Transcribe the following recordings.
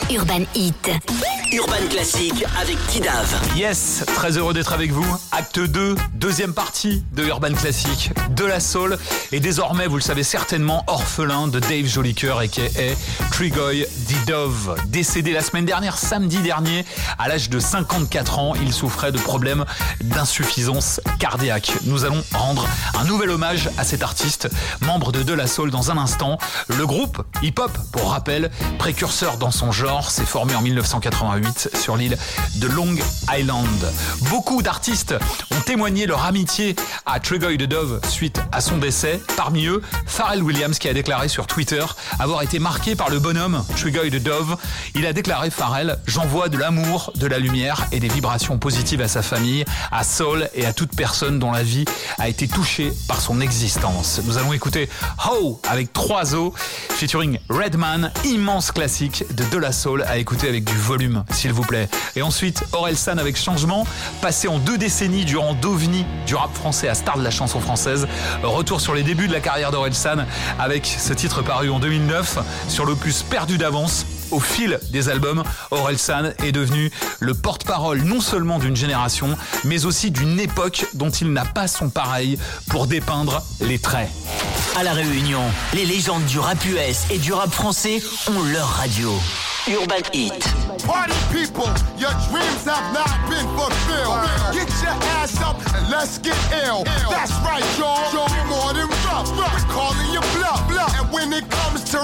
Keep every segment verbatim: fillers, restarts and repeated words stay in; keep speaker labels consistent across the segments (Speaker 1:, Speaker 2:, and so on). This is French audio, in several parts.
Speaker 1: Urban Hit.
Speaker 2: Urban Classique avec Tidav.
Speaker 3: Yes, très heureux d'être avec vous. Acte deux, deuxième partie de Urban Classique, de la soul. Et désormais, vous le savez certainement, orphelin de Dave Jolicoeur aka Trugoy the Dove. Décédé la semaine dernière, samedi dernier, à l'âge de cinquante-quatre ans, il souffrait de problèmes d'insuffisance cardiaque. Nous allons rendre un nouvel hommage à cet artiste, membre de De La Soul dans un instant. Le groupe hip-hop, pour rappel, précurseur dans son genre, s'est formé en dix-neuf cent quatre-vingt-huit sur l'île de Long Island. Beaucoup d'artistes ont témoigné leur amitié à Trugoy the Dove suite à son décès. Parmi eux, Pharrell Williams qui a déclaré sur Twitter avoir été marqué par le bonhomme Trugoy the Dove. Il a déclaré, Pharrell, j'envoie de l'amour, de la lumière et des vibrations positives à sa famille, à Soul et à toute personne dont la vie a été touchée par son existence. Nous allons écouter How avec trois O featuring Redman, immense classique de De La Soul à écouter avec du volume, s'il vous plaît. Et ensuite, Orelsan avec Changement, passé en deux décennies durant d'ovni du rap français à star de la chanson française. Retour sur les débuts de la carrière d'Orelsan avec ce titre paru en deux mille neuf sur l'opus Perdu d'avance. Au fil des albums, Orelsan est devenu le porte-parole non seulement d'une génération, mais aussi d'une époque dont il n'a pas son pareil pour dépeindre les traits.
Speaker 2: À La Réunion, les légendes du rap U S et du rap français ont leur radio. Urban Hit.
Speaker 4: Party people, your dreams have not been fulfilled. Get your ass up and let's get ill. That's right, y'all. You're more than rough. We're calling you bluff. And when it comes to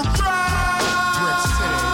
Speaker 4: rap,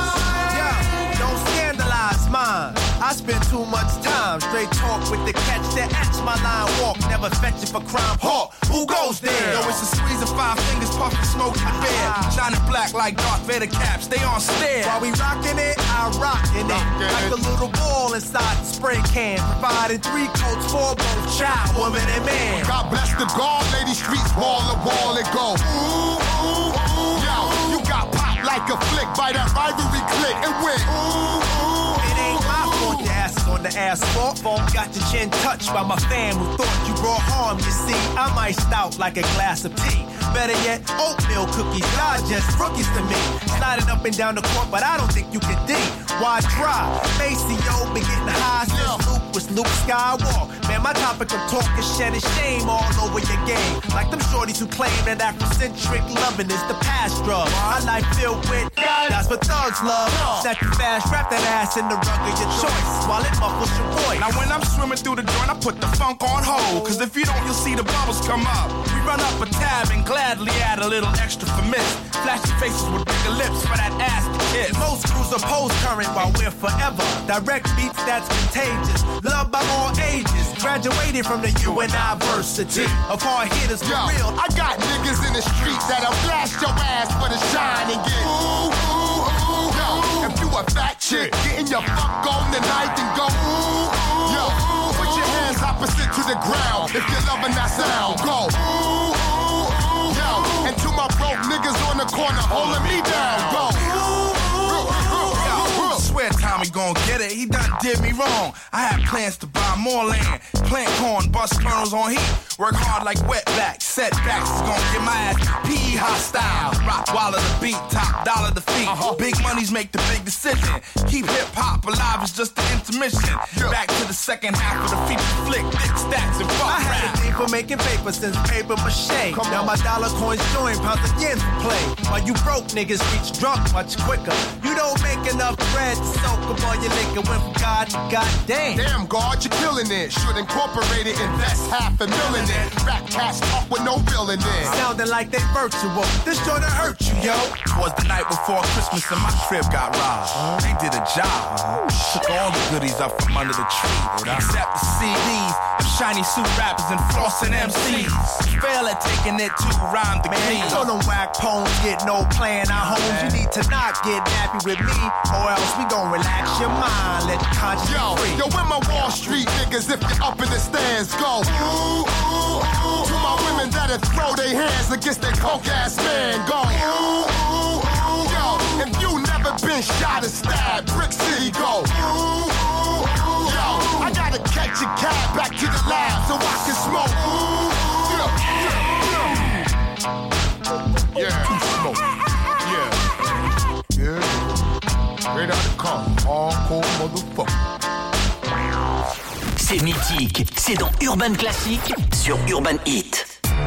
Speaker 5: yeah, don't scandalize mine. I spend too much time straight talk with the catch that etch my line walk. Never fetch it for crime. Hawk, who goes there? Yo, it's a squeeze of five fingers, puffing smoke the bear. Shining black like Darth Vader caps, they on stare. While we rockin' it, I rockin' it. Like a little ball inside the spray can. Providing three coats for both child, woman, and man.
Speaker 4: God bless the guard, lady streets, wall to wall it go. Ooh, ooh, ooh. Yo, you got popped like a flick by that rivalry click and went. Ooh, ooh.
Speaker 5: It ain't my fault your ass is on the asphalt. Phone got your chin touched by my fam who thought you brought harm. You see, I'm iced out like a glass of tea. Better yet, oatmeal cookies, y'all just rookies to me. Sliding up and down the court, but I don't think you can D. Why try? Maceo been getting high since Luke was Luke Skywalker. Man, my topic of talk is shedding shame all over your game. Like them shorties who claim that Afrocentric loving is the past drug. My life filled with that's what thugs love. Snatch you fast, wrap that ass in the rug of your choice while it muffles your voice.
Speaker 6: Now when I'm swimming through the joint, I put the funk on hold. Cause if you don't, you'll see the bubbles come up. We run up a tab and gladly add a little extra for miss. Flashy faces with bigger lips for that ass to kiss.
Speaker 5: Most crews oppose current while we're forever. Direct beats that's contagious. Loved by all ages. Graduated from the U N I varsity of hard hitters for
Speaker 4: yo,
Speaker 5: real.
Speaker 4: I got niggas in the street that'll blast your ass for the shine and get ooh, ooh, ooh. Yo, if you a fat chick, getting your fuck on tonight and go ooh, ooh. Yo, put your hands opposite to the ground if you're loving that sound. Go ooh, ooh, ooh. Yo, and to my broke niggas on the corner holding me down. Go ooh, ooh, ooh.
Speaker 6: Yo, swear Tommy gon' get it, he done did me wrong. I had plans to buy more land, plant corn, bust kernels on heat. Work hard like wetbacks, setbacks is gon' get my ass P E hostile. Rock wallet the beat, top dollar the feet. Uh-huh. Big monies make the big decision. Keep hip hop alive, it's just the intermission. Yeah. Back to the second half of the feature flick, big stacks and fuck
Speaker 5: I had
Speaker 6: rap.
Speaker 5: a thing for making paper since paper mache.
Speaker 4: Come
Speaker 5: now
Speaker 4: on.
Speaker 5: my dollar coins join pounds of yen for play. While you broke niggas reach drunk much quicker. You don't make enough bread to soak up all your liquor. Went from God to goddamn.
Speaker 4: Damn, God, you're killing it. Should incorporate it, invest half a million in. Rap cats talk with no real in it.
Speaker 5: Sounding like they virtual. This joint hurt you, yo.
Speaker 6: Twas the night before Christmas and my crib got robbed. They did a job. Took all the goodies up from under the tree. Except the C Ds of shiny suit rappers and flossing M Cs. Fail at taking it to rhyme the
Speaker 5: Man,
Speaker 6: key.
Speaker 5: you know them whack poems get no plan. Our homes, you need to not get nappy with me, or else we gon' relax your mind. Let your conscience
Speaker 4: Yo,
Speaker 5: be free.
Speaker 4: yo, when my Wall Street niggas, if you're up in the stands, go ooh, ooh, ooh. To my women that'll throw their hands against their coke ass man, go ooh, ooh, ooh. Yo, if you never been shot or stabbed, Brick City, go ooh, ooh, ooh. Yo, I gotta catch a cab back to the lab so I can smoke. Ooh, yeah, yeah, yeah. Yeah. Yeah. Straight out the car. I'm hardcore motherfucker.
Speaker 2: C'est mythique, c'est dans Urban Classic sur Urban Hit.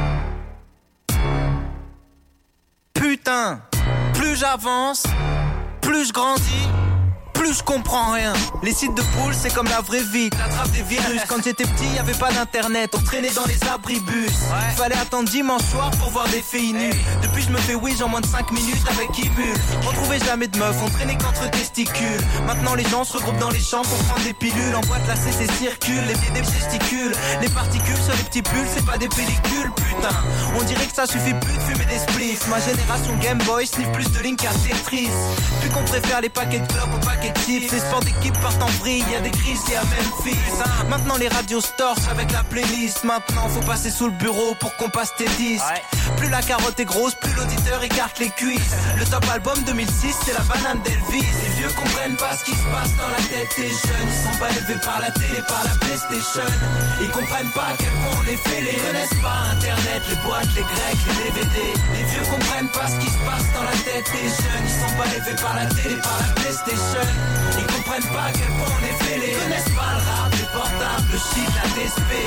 Speaker 1: Putain, plus j'avance, plus je grandis, plus je comprends rien. Les sites de poules, c'est comme la vraie vie, t'attrapes des virus. Quand j'étais petit, y'avait pas d'internet, on traînait dans les abribus. Ouais. Fallait attendre dimanche soir pour voir des filles nues. Depuis je me fais wish en moins de cinq minutes avec Kibul. On trouvait jamais de meufs, on traînait qu'entre testicules. Maintenant les gens se regroupent dans les champs pour prendre des pilules. En boîte la C C circule, les pieds des testicules. Les particules sur les petits pulls, c'est pas des pellicules, putain. On dirait que ça suffit plus de fumer des spliffs. Ma génération Game Boy sniffe plus de Link qu'à Tetris. Puis qu'on préfère les paquets de clopes aux paquets de chips. Les sports d'équipe partent en vrille, y'a des crises et à Memphis. Maintenant les radios se torchent avec la playlist. Maintenant faut passer sous le bureau pour qu'on passe tes disques. Ouais. Plus la carotte est grosse, plus l'auditeur écarte les cuisses. Le top album deux mille six, c'est la banane d'Elvis. Les vieux comprennent pas ce qui se passe dans la tête des jeunes. Ils sont pas élevés par la télé, par la PlayStation. Ils comprennent pas à quel point on les fait. Les connaissent pas Internet, les boîtes, les grecs, les D V D. Les vieux comprennent pas ce qui se passe dans la tête des jeunes. Ils sont pas élevés par la télé, par la PlayStation. Ils comprennent pas à quel point on est fêlés. Ils connaissent pas le rap, les portables, le shit, la D S P.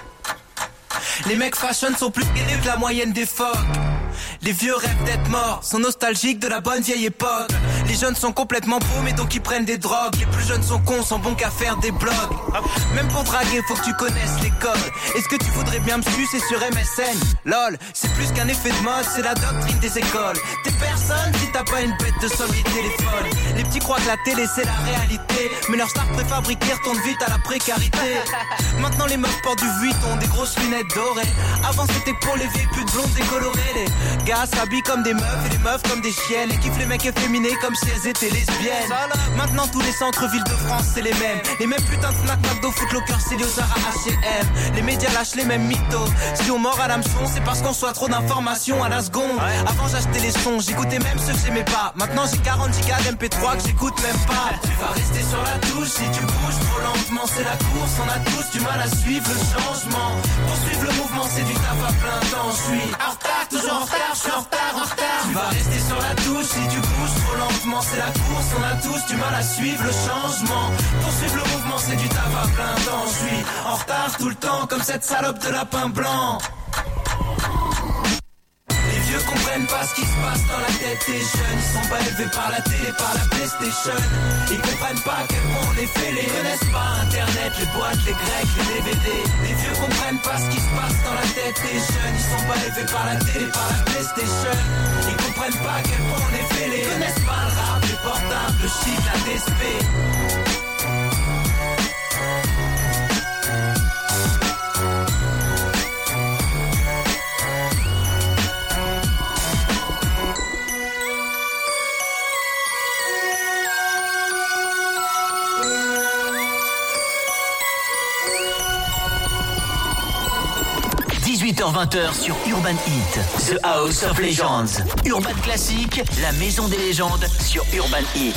Speaker 1: Les mecs fashion sont plus gainés que la moyenne des phoques. Les vieux rêvent d'être morts, sont nostalgiques de la bonne vieille époque. Les jeunes sont complètement paumés donc ils prennent des drogues. Les plus jeunes sont cons, sont bons qu'à faire des blogs. Même pour draguer faut que tu connaisses les codes. Est-ce que tu voudrais bien me sucer sur M S N? Lol, c'est plus qu'un effet de mode, c'est la doctrine des écoles. T'es personne si t'as pas une bête de somme et téléphone. Les petits croient que la télé c'est la réalité, mais leur star préfabriquée retourne vite à la précarité. Maintenant les meufs portent du Vuitton, des grosses lunettes dorées. Avant c'était pour les vieilles putes blondes décolorées. Les gars s'habillent comme des meufs et les meufs comme des chiennes. Et kiffent les mecs efféminés comme si elles étaient lesbiennes. Maintenant tous les centres-villes de France c'est les mêmes. Les mêmes putains de Fnac, McDo, Footlocker, Célio, Zara, H et M. Les médias lâchent les mêmes mythos. Si on mord à l'hameçon c'est parce qu'on soit trop d'informations à la seconde. Avant j'achetais les sons, j'écoutais même ceux que j'aimais pas. Maintenant j'ai quarante gigas d'M P trois que j'écoute même pas. Tu vas rester sur la touche si tu bouges trop lentement. C'est la course, on a tous du mal à suivre le changement. Pour suivre le mouvement c'est du taf à plein temps. Je suis en retard, toujours en retard, je suis en retard, en retard. Tu vas rester sur la touche si tu bouges trop lentement. C'est la course, on a tous du mal à suivre le changement. Pour suivre le mouvement c'est du taf à plein temps. Je suis en retard tout le temps comme cette salope de lapin blanc. Les vieux comprennent pas ce qui se passe dans la tête des jeunes. Ils sont pas élevés par la télé, par la PlayStation. Ils comprennent pas à quel point on est fêlés. Ils connaissent pas Internet, les boîtes, les grecs, les D V D. Les vieux comprennent pas ce qui se passe dans la tête des jeunes. Ils sont pas élevés par la télé, par la PlayStation. Ils comprennent pas à quel point on est fêlés. Ils connaissent pas le rap, les portables, le shit, la D S P.
Speaker 2: dix-huit heures vingt sur Urban Hit, The House of Legends. Urban Classic, la maison des légendes sur Urban Hit.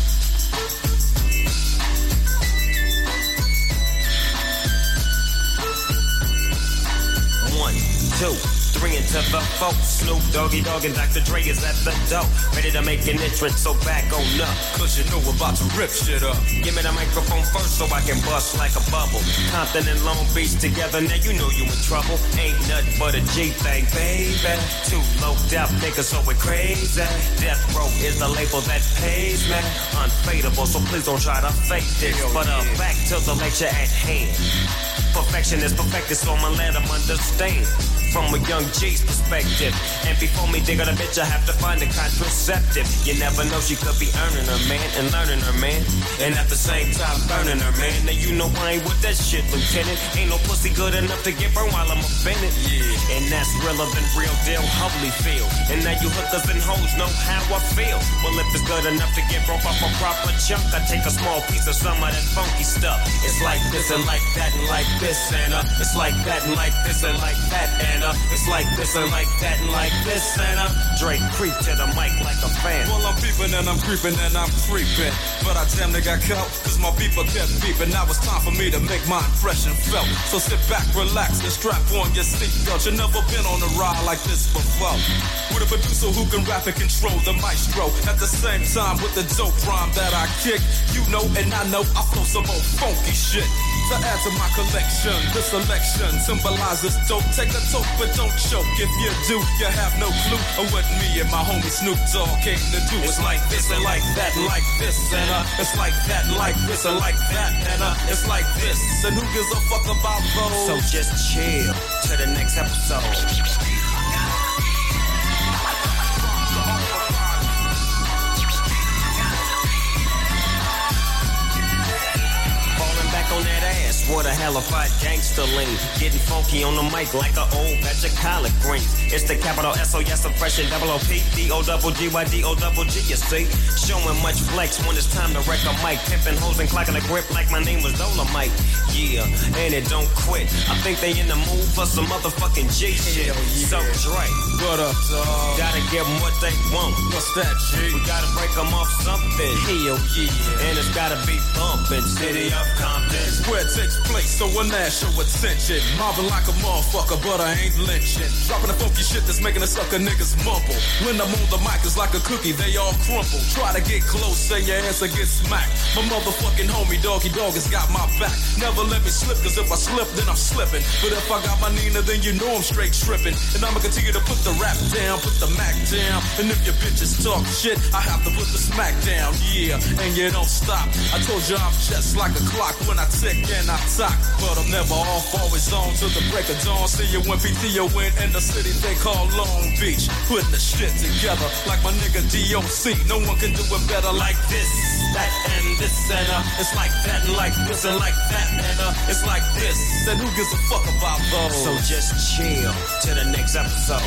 Speaker 7: One, two, three into the four. Snoop Doggy Dogg and Doctor Dre is at the door, ready to make an entrance, so back on up, cause you know we're about to rip shit up. Give me the microphone first so I can bust like a bubble. Compton and Long Beach together, now you know you in trouble. Ain't nothing but a G thing, baby. Two loped out niggas, so we're crazy. Death Row is the label that pays me. Unfadable, so please don't try to fake this. But uh, back to the lecture at hand. Perfection is perfected, so I'ma let them understand. From a young G's perspective. And before me dig on a bitch, I have to find a contraceptive. You never know, she could be earning her man and learning her man. And at the same time, burning her man. Now you know I ain't with that shit, Lieutenant. Ain't no pussy good enough to get burned while I'm offended. Yeah. And that's realer than real deal, Holyfield. And now you hookers and hoes know how I feel. Well, if it's good enough to get broke off a proper chunk, I take a small piece of some of that funky stuff. It's like this and like that and like this and uh, it's like that and like this and like that and uh, uh, it's like this and like that and like this and uh, Drake creep to the mic like a fan.
Speaker 6: Well, I'm peeping and I'm creeping and I'm creeping, but I damn near got caught, cause my beeper kept beeping. Now it's time for me to make my impression felt. So sit back, relax, and strap on your seatbelt. You've never been on a ride like this before. With a producer who can rap and control the maestro. At the same time with the dope rhyme that I kick. You know and I know I flow some old funky shit. To add to my collection, this selection symbolizes dope. Take a toke but don't choke. If you do, you have no clue of what me and my homie Snoop Dogg came to do. It's like this and like that and like this and uh, it's like that and like this and like that and uh, it's like this. And who gives a fuck about those?
Speaker 7: So just chill to the next episode. On that ass, what a hell of a gangster lean. Getting funky on the mic like an old batch of collard greens. It's the capital S O S oppression, double O P, D O double G Y D O double G, you see. Showing much flex when it's time to wreck a mic. Pimping hoes and clocking a grip like my name was Dolomite. Yeah, and it don't quit. I think they in the mood for some motherfucking G shit. Yeah. So Dre,
Speaker 6: what up, dog?
Speaker 7: Gotta give them what they want.
Speaker 6: What's that, G?
Speaker 7: We gotta break them off something. Hell yeah. And it's gotta be bumping. City of Compton.
Speaker 6: Where it takes place, so a national attention. Mobbing like a motherfucker, but I ain't lynching. Dropping the funky shit that's making the sucker niggas mumble. When I'm on the mic, it's like a cookie, they all crumble. Try to get close, say your ass will get smacked. My motherfucking homie, Doggy Dog, has got my back. Never let me slip, cause if I slip, then I'm slipping. But if I got my Nina, then you know I'm straight tripping. And I'ma continue to put the rap down, put the Mac down. And if your bitches talk shit, I have to put the smack down, yeah. And you don't stop. I told you I'm just like a clock when I tick and I talk, but I'm never off, always on till the break of dawn. See you when P T O in in the city they call Long Beach. Putting the shit together like my nigga D O C. No one can do it better like this, that and this and uh, it's like that and like this and like that and uh, it's like this. And who gives a fuck about those?
Speaker 7: So just chill to the next episode.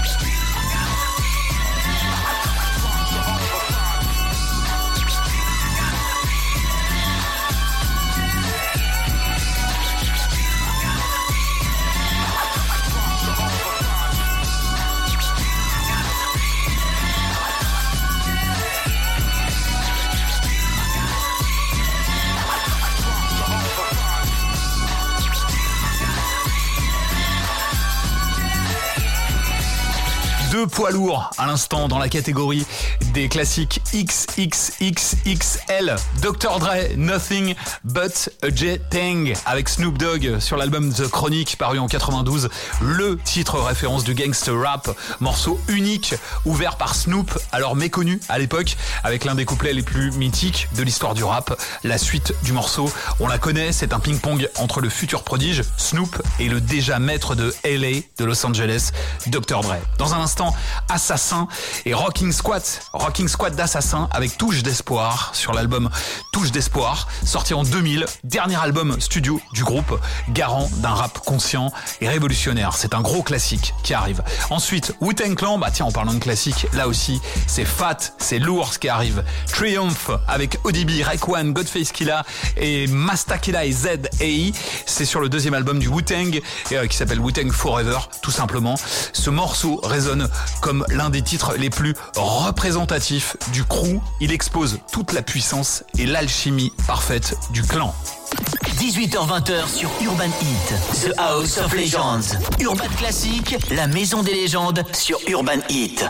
Speaker 3: Deux poids lourds à l'instant dans la catégorie des classiques X X X X L. docteur Dre, Nothing But a J-Thing avec Snoop Dogg sur l'album The Chronic paru en quatre-vingt-douze. Le titre référence du gangster rap, morceau unique ouvert par Snoop, alors méconnu à l'époque, avec l'un des couplets les plus mythiques de l'histoire du rap. La suite du morceau, on la connaît, c'est un ping-pong entre le futur prodige Snoop et le déjà maître de L A, de Los Angeles, docteur Dre. Dans un instant, Assassin et Rocking Squad, Rocking Squad d'Assassin avec Touche d'Espoir sur l'album Touche d'Espoir, sorti en deux mille, dernier album studio du groupe, garant d'un rap conscient et révolutionnaire. C'est un gros classique qui arrive. Ensuite, Wu-Tang Clan, bah tiens, en parlant de classique, là aussi, c'est fat, c'est lourd ce qui arrive. Triumph avec O D B, Raekwon, Godface Killah et Masta Killa et Z A I. C'est sur le deuxième album du Wu-Tang euh, qui s'appelle Wu-Tang Forever, tout simplement. Ce morceau résonne comme l'un des titres les plus représentatifs du crew. Il expose toute la puissance et l'alchimie parfaite du clan.
Speaker 2: dix-huit heures vingt sur Urban Heat, The House of Legends. Urban Classique, la maison des légendes sur Urban Heat.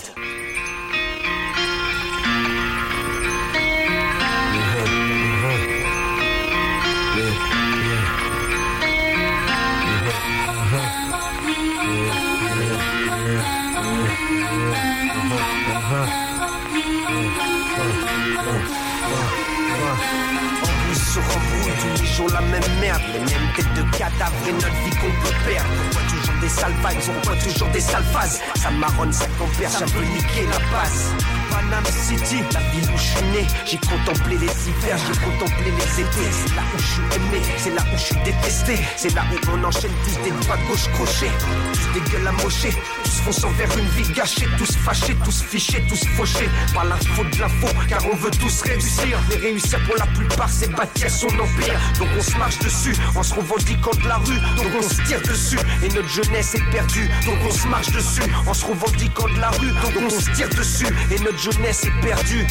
Speaker 8: Sur embrouille, tous les jours la même merde, les mêmes têtes de cadavres et notre vie qu'on peut perdre. Pourquoi toujours des sales vibes, pourquoi toujours des sales phases? Ça marronne, ça compère, ça peut niquer la passe. Panama City, la ville où je suis né. J'ai contemplé les hivers, j'ai contemplé les étés. C'est là où je suis aimé, c'est là où je suis détesté. C'est là où on enchaîne tous des doigts gauche crochés, tous des gueules amochées, tous fonçant vers une vie gâchée, tous fâchés, tous fichés, tous fauchés par l'info de l'info, car on veut tous réussir. Mais réussir pour la plupart, c'est bâtir son empire. Donc on se marche dessus, en se revendiquant de la rue. Donc on se tire dessus, et notre jeunesse est perdue. Donc on se marche dessus, en se revendiquant de la rue. Donc on se tire dessus, et notre jeunesse est perdue.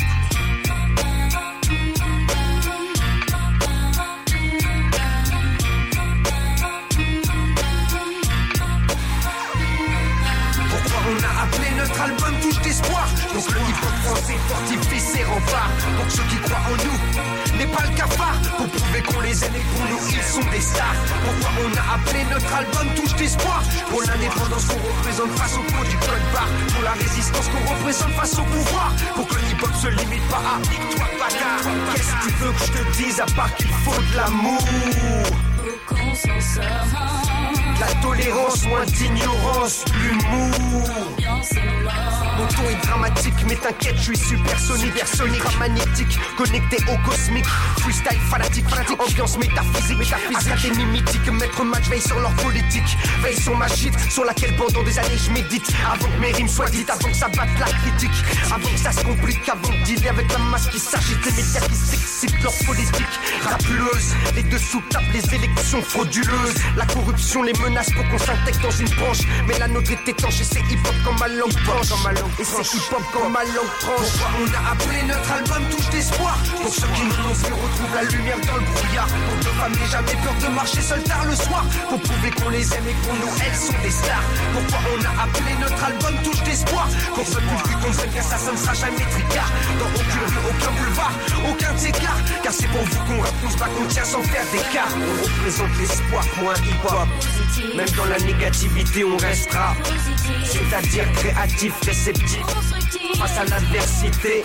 Speaker 8: Notre album touche d'espoir, donc le hip-hop français fortifie ses remparts. Pour ceux qui croient en nous, n'est pas le cafard. Pour prouver qu'on les aime et pour nous ils sont des stars. Pourquoi on a appelé notre album touche d'espoir? Pour l'indépendance qu'on représente face au pot du code barre. Pour la résistance qu'on représente face au pouvoir. Pour que le hip-hop se limite pas à victoire bagarre. Qu'est-ce que tu veux que je te dise à part qu'il faut de l'amour? Pour qu'on s'en sorte. La tolérance, moins d'ignorance, l'humour. Mon ton est dramatique, mais t'inquiète, je suis supersonique, supersonique, magnétique, connecté au cosmique. Freestyle fanatique, fanatique, ambiance métaphysique, métaphysique. Académie mythique, maître match, veille sur leur politique. Veille sur ma shit, sur laquelle pendant des années je médite. Avant que mes rimes soient dites, avant que ça batte la critique. Avant que ça se complique, avant de dealer avec la masse qui s'agite. Les médias qui s'excitent leur politique rapuleuse. Les dessous tapent les élections frauduleuses. La corruption, les menaces pour qu'on s'intègre dans une branche. Mais la nôtre est étanche et c'est hip-hop comme ma langue tranche. Et c'est hip-hop comme ma langue tranche. Pourquoi on a appelé notre album touche d'espoir? Pour ceux qui nous l'ont vu, retrouvent la lumière dans le brouillard. Pour nos femmes n'aient jamais peur de marcher seul tard le soir. Pour prouver qu'on les aime et pour nous elles sont des stars. Pourquoi on a appelé notre album touche d'espoir? Pour ceux qui comprennent que ça, ça ne sera jamais tricard. Dans aucune rue, aucun boulevard, aucun écart. Car c'est pour vous qu'on rappe, on se bat, qu'on tient sans faire d'écart. On représente l'espoir pour un hip-hop. Même dans la négativité on restera, c'est-à-dire créatif, réceptif. Face à l'adversité,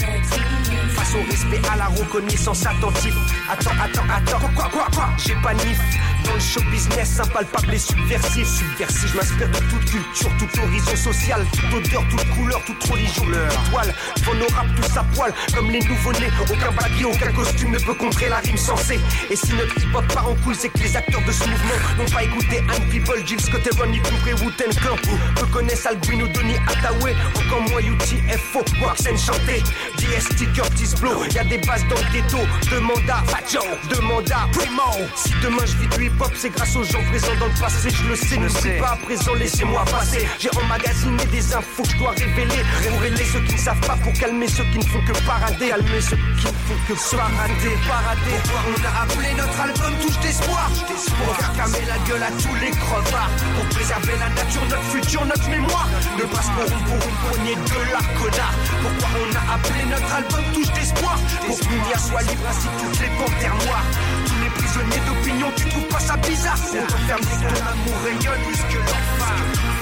Speaker 8: face au respect, à la reconnaissance, attentif. Attends, attends, attends, quoi, quoi, quoi? J'ai pas nif. Dans le show business, impalpable et subversif. Subversif, je m'inspire de toute culture, toute horizon sociale, toute odeur, toute couleur, toute religion, toute étoile. Devant nos rap, tous à poil, comme les nouveau-nés. Aucun baggy, aucun costume ne peut contrer la rime sensée. Et si notre hip-hop part en couille, c'est que les acteurs de ce mouvement n'ont pas écouté Anne People, Jill Scott et Ronnie Cooper et Wu-Tang Clan. Peu connaissent Albino, Donny Hathaway, encore moins U T F O, Wax and Chanté, D S T, Curtis Blow. Y'a des bases dans le ghetto, demande à Facho, demande à Primo. Si demain je vis du hip-hop, c'est grâce aux gens présents dans le passé, je le sais, ne sais pas à présent, laissez-moi passer. J'ai emmagasiné des infos que je dois révéler pour aider ceux qui ne savent pas, pour calmer ceux qui ne font que parader. Calmer ceux qui ne font que parader, parader. On a appelé notre album touche d'espoir. Pour faire calmer la gueule à tous les crevards. Pour préserver la nature, notre futur, notre mémoire. Ne passe pour pour une poignée de l'art connard. Pourquoi on a appelé notre album touche d'espoir? Pour que Mounia soit libre ainsi que toutes les panthères noires. Tous les prisonniers d'opinion, tu trouves pas ça bizarre? On t'enferme dès que ton amour rayonne plus que l'enfer.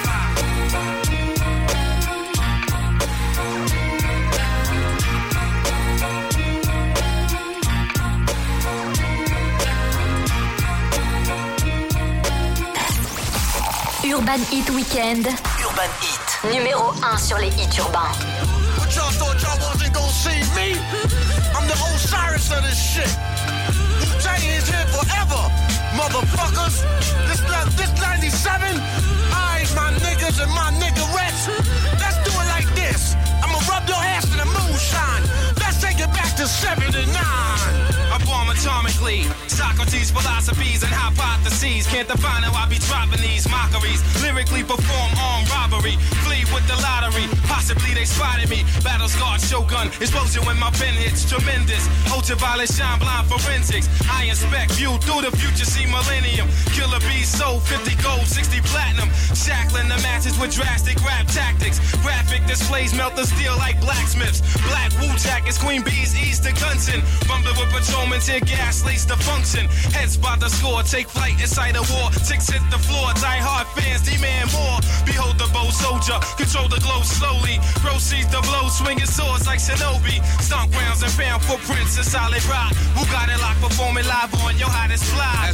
Speaker 9: Urban Hit Weekend.
Speaker 2: Urban Hit.
Speaker 9: Numéro un sur les hits urbains.
Speaker 10: What y'all thought y'all wasn't gonna see me? I'm the Osiris of this shit. Wu-Tang is here forever, motherfuckers. This, this ninety-seven, I, my niggas and my niggerettes. Let's do it like this. I'ma rub your ass in the moonshine. Let's take it back to seventy-nine. I bomb atomically. Socrates' philosophies and hypotheses. Can't define how I be dropping these mockeries. Lyrically perform armed robbery. Flee with the lottery. Possibly they spotted me. Battle scarred shogun. Explosion when my pen hits. Tremendous. Ultraviolet shine blind forensics. I inspect. View through the future. See millennium. Killer bees sold. fifty gold. sixty platinum. Shackling the masses with drastic rap tactics. Graphic displays melt the steel like blacksmiths. Black wool jackets. Queen bees ease to Gunson. Bumping with patrolmen. Tear gas lace the function. Heads by the score. Take flight inside a war. Ticks hit the floor. Die hard fans demand more. Behold the bow soldier. Control the glow slowly. Proceeds the blow. Swinging swords like Shinobi. Stomp grounds and found footprints in solid rock. Who got it locked? Performing live on your hottest fly.
Speaker 11: As the world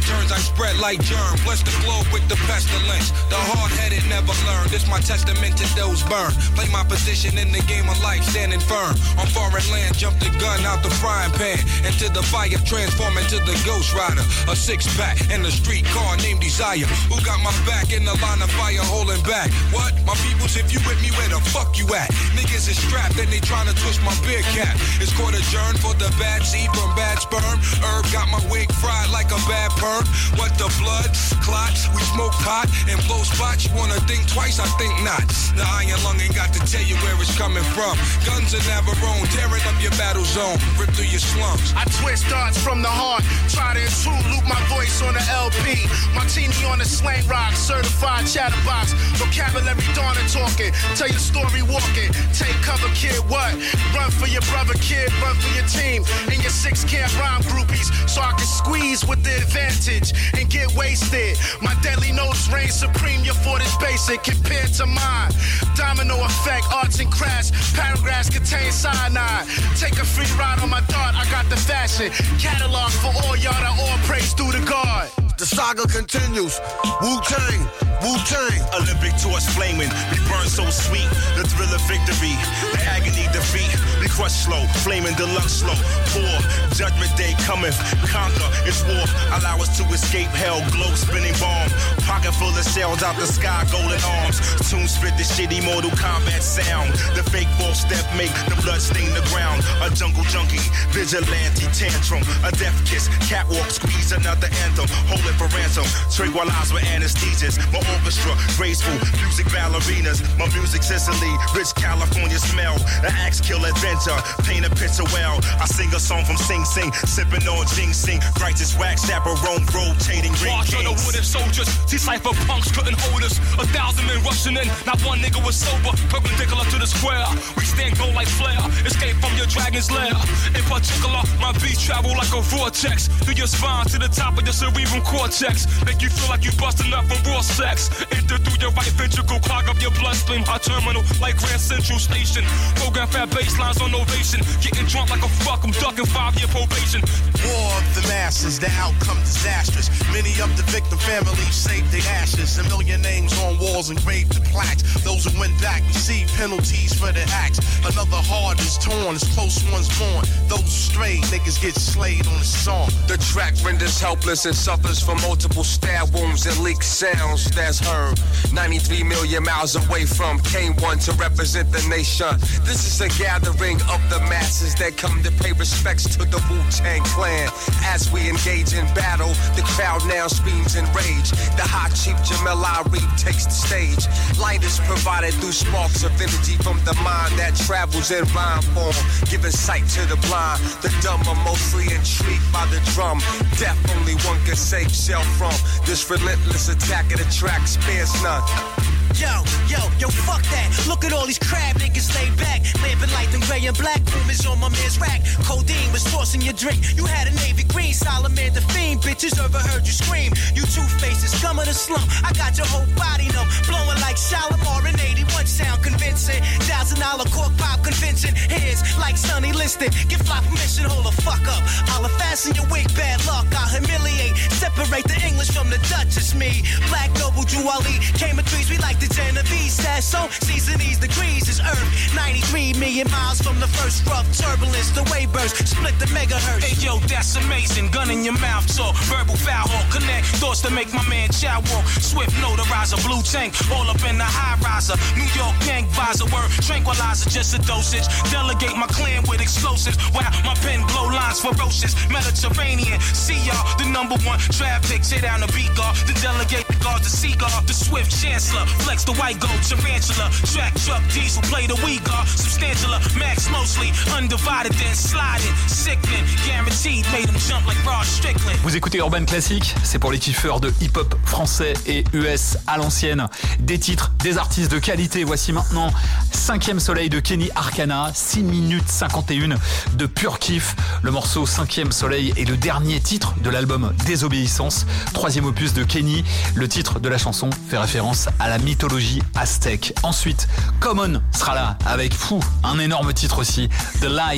Speaker 11: turns I spread like germ. Bless the globe with the pestilence. The hard-headed never learn. This my testament to those burned. Play my position in the game of life, standing firm. On foreign land, jump the gun out the frying pan. Into the fire, transform into the Ghost Rider. A six-pack in the street car named Desire. Who got my back in the line of fire holding back? What? My peoples, if you with me, where the fuck you at? Niggas is strapped and they tryna twist my beer cap. It's court adjourned for the bad seed from bad sperm. Herb got my wig fried like a bad perm. What the blood? Clots. We smoke pot and blow spots. You wanna think twice? I think not. The iron lung ain't got to tell you where it's coming from. Guns are never owned. Tearing up your battle zone. Rip through your slums.
Speaker 10: I twist darts from the heart. Try to intrude, loop my voice on the L P. Martini on the slang rock. Certified chatterbox. Vocabulary dawn and talking. Tell your story walking. Take cover, kid, what? Run for your brother, kid. Run for your team. And your six camp rhyme groupies. So I can squeeze with the advantage and get wasted. My deadly notes reign supreme. Your fort is basic compared to mine. Domino effect, arts and crafts. Paragraphs contain cyanide. Take a free ride on my dart. I got the fashion. Catalog for all y'all that all praise through the God.
Speaker 4: The saga continues. Wu-Tang, Wu-Tang.
Speaker 7: Olympic torch flaming. We burn so sweet. The thrill of victory. The agony defeat. We crush slow. Flaming deluxe slow. Poor. Judgment day cometh. Conquer. It's war. Allow us to escape hell. Glow spinning bomb. Pocket full of shells out the sky. Golden arms. Tune spit the shitty Mortal Kombat sound. The fake false step make the blood stain the ground. A jungle junkie. Vigilante tantrum. A death kiss. Catwalk squeeze another anthem. Hold it for ransom. Tranquilize with anesthesias. My orchestra, graceful music ballerinas. My music Sicily, rich California smell. The axe kill adventure, paint a picture well. I sing a song from Sing Sing, sipping on ginseng. Righteous wax, chaperone, rotating ring
Speaker 11: March on the wooded soldiers, see cypher punks couldn't hold us. A thousand men rushing in, not one nigga was sober. Perpendicular to the square, we stand go like flare. Escape from your dragon's lair. In particular, my beats travel like a vortex through your spine to the top of your cerebral cortex. Make you feel like you busting up from raw sex. Enter through your right ventricle, clog up your bloodstream. Hot terminal like Grand Central Station. Program fat baselines on ovation. Getting drunk like a fuck, I'm ducking five-year probation.
Speaker 10: War of the masses, the outcome disastrous. Many of the victim families saved their ashes. A million names on walls engraved in plaques. Those who went back received penalties for their acts. Another heart is torn as close ones born. Those strayed niggas get slayed on the song.
Speaker 11: The track renders helpless and suffers from multiple stab wounds and leaked sounds that's heard. ninety-three million miles away from K one to represent the nation. This is a gathering of the masses that come to pay respects to the Wu-Tang Clan. As we engage in battle, the crowd now screams in rage. The hot chief Jamel Ari takes the stage. Light is provided through sparks of energy from the mind that travels in rhyme form, giving sight to the blind. The dumb are mostly intrigued by the drum. Death only one can save self from. This relentless attack of the track spares none.
Speaker 5: Yo, yo, yo, fuck that. Look at all these crab niggas laid back. Lamping light and gray and black. Rumors on my man's rack. Codeine was forcing your drink. You had a navy green. Solomon the fiend. Bitches overheard you scream. You two faces come of the slump. I got your whole body numb. Blowing like Shalimar in eighty-one sound convincing. Thousand dollar cork pop convincing. Heads like Sonny Liston. Give fly permission, hold the fuck up. I'll fasten your wig, bad luck. I'll humiliate. Separate the English from the Dutch. It's me. Black Noble Juwali. Came in threes. We like the Genovese. So season these degrees is Earth. ninety-three million miles from the first rough turbulence. The wave burst. Split the megahertz.
Speaker 11: Hey yo, that's amazing. Gun in your mouth, so verbal foul hawk. Connect thoughts to make my man chow walk. Swift notarizer, blue tank, all up in the high riser. New York gang visor, word tranquilizer, just a dosage. Delegate my clan with explosives. Wow, my pen blow lines ferocious. Mediterranean, see y'all, the number one traffic. Tear down the beat guard, the delegate guard, the seagull, the swift chancellor. Flex the white gold tarantula. Track truck diesel, play the we guard. Substantial, max mostly undivided, then sliding. Sickening, guaranteed, made him jump like Rod Strickland.
Speaker 3: Vous écoutez Urban Classic, c'est pour les kiffeurs de hip-hop français et U S à l'ancienne. Des titres, des artistes de qualité. Voici maintenant Cinquième Soleil de Kenny Arcana, six minutes cinquante et un de pur kiff. Le morceau Cinquième Soleil est le dernier titre de l'album Désobéissance, troisième opus de Kenny. Le titre de la chanson fait référence à la mythologie aztèque. Ensuite, Common sera là avec fou, un énorme titre aussi, The Light.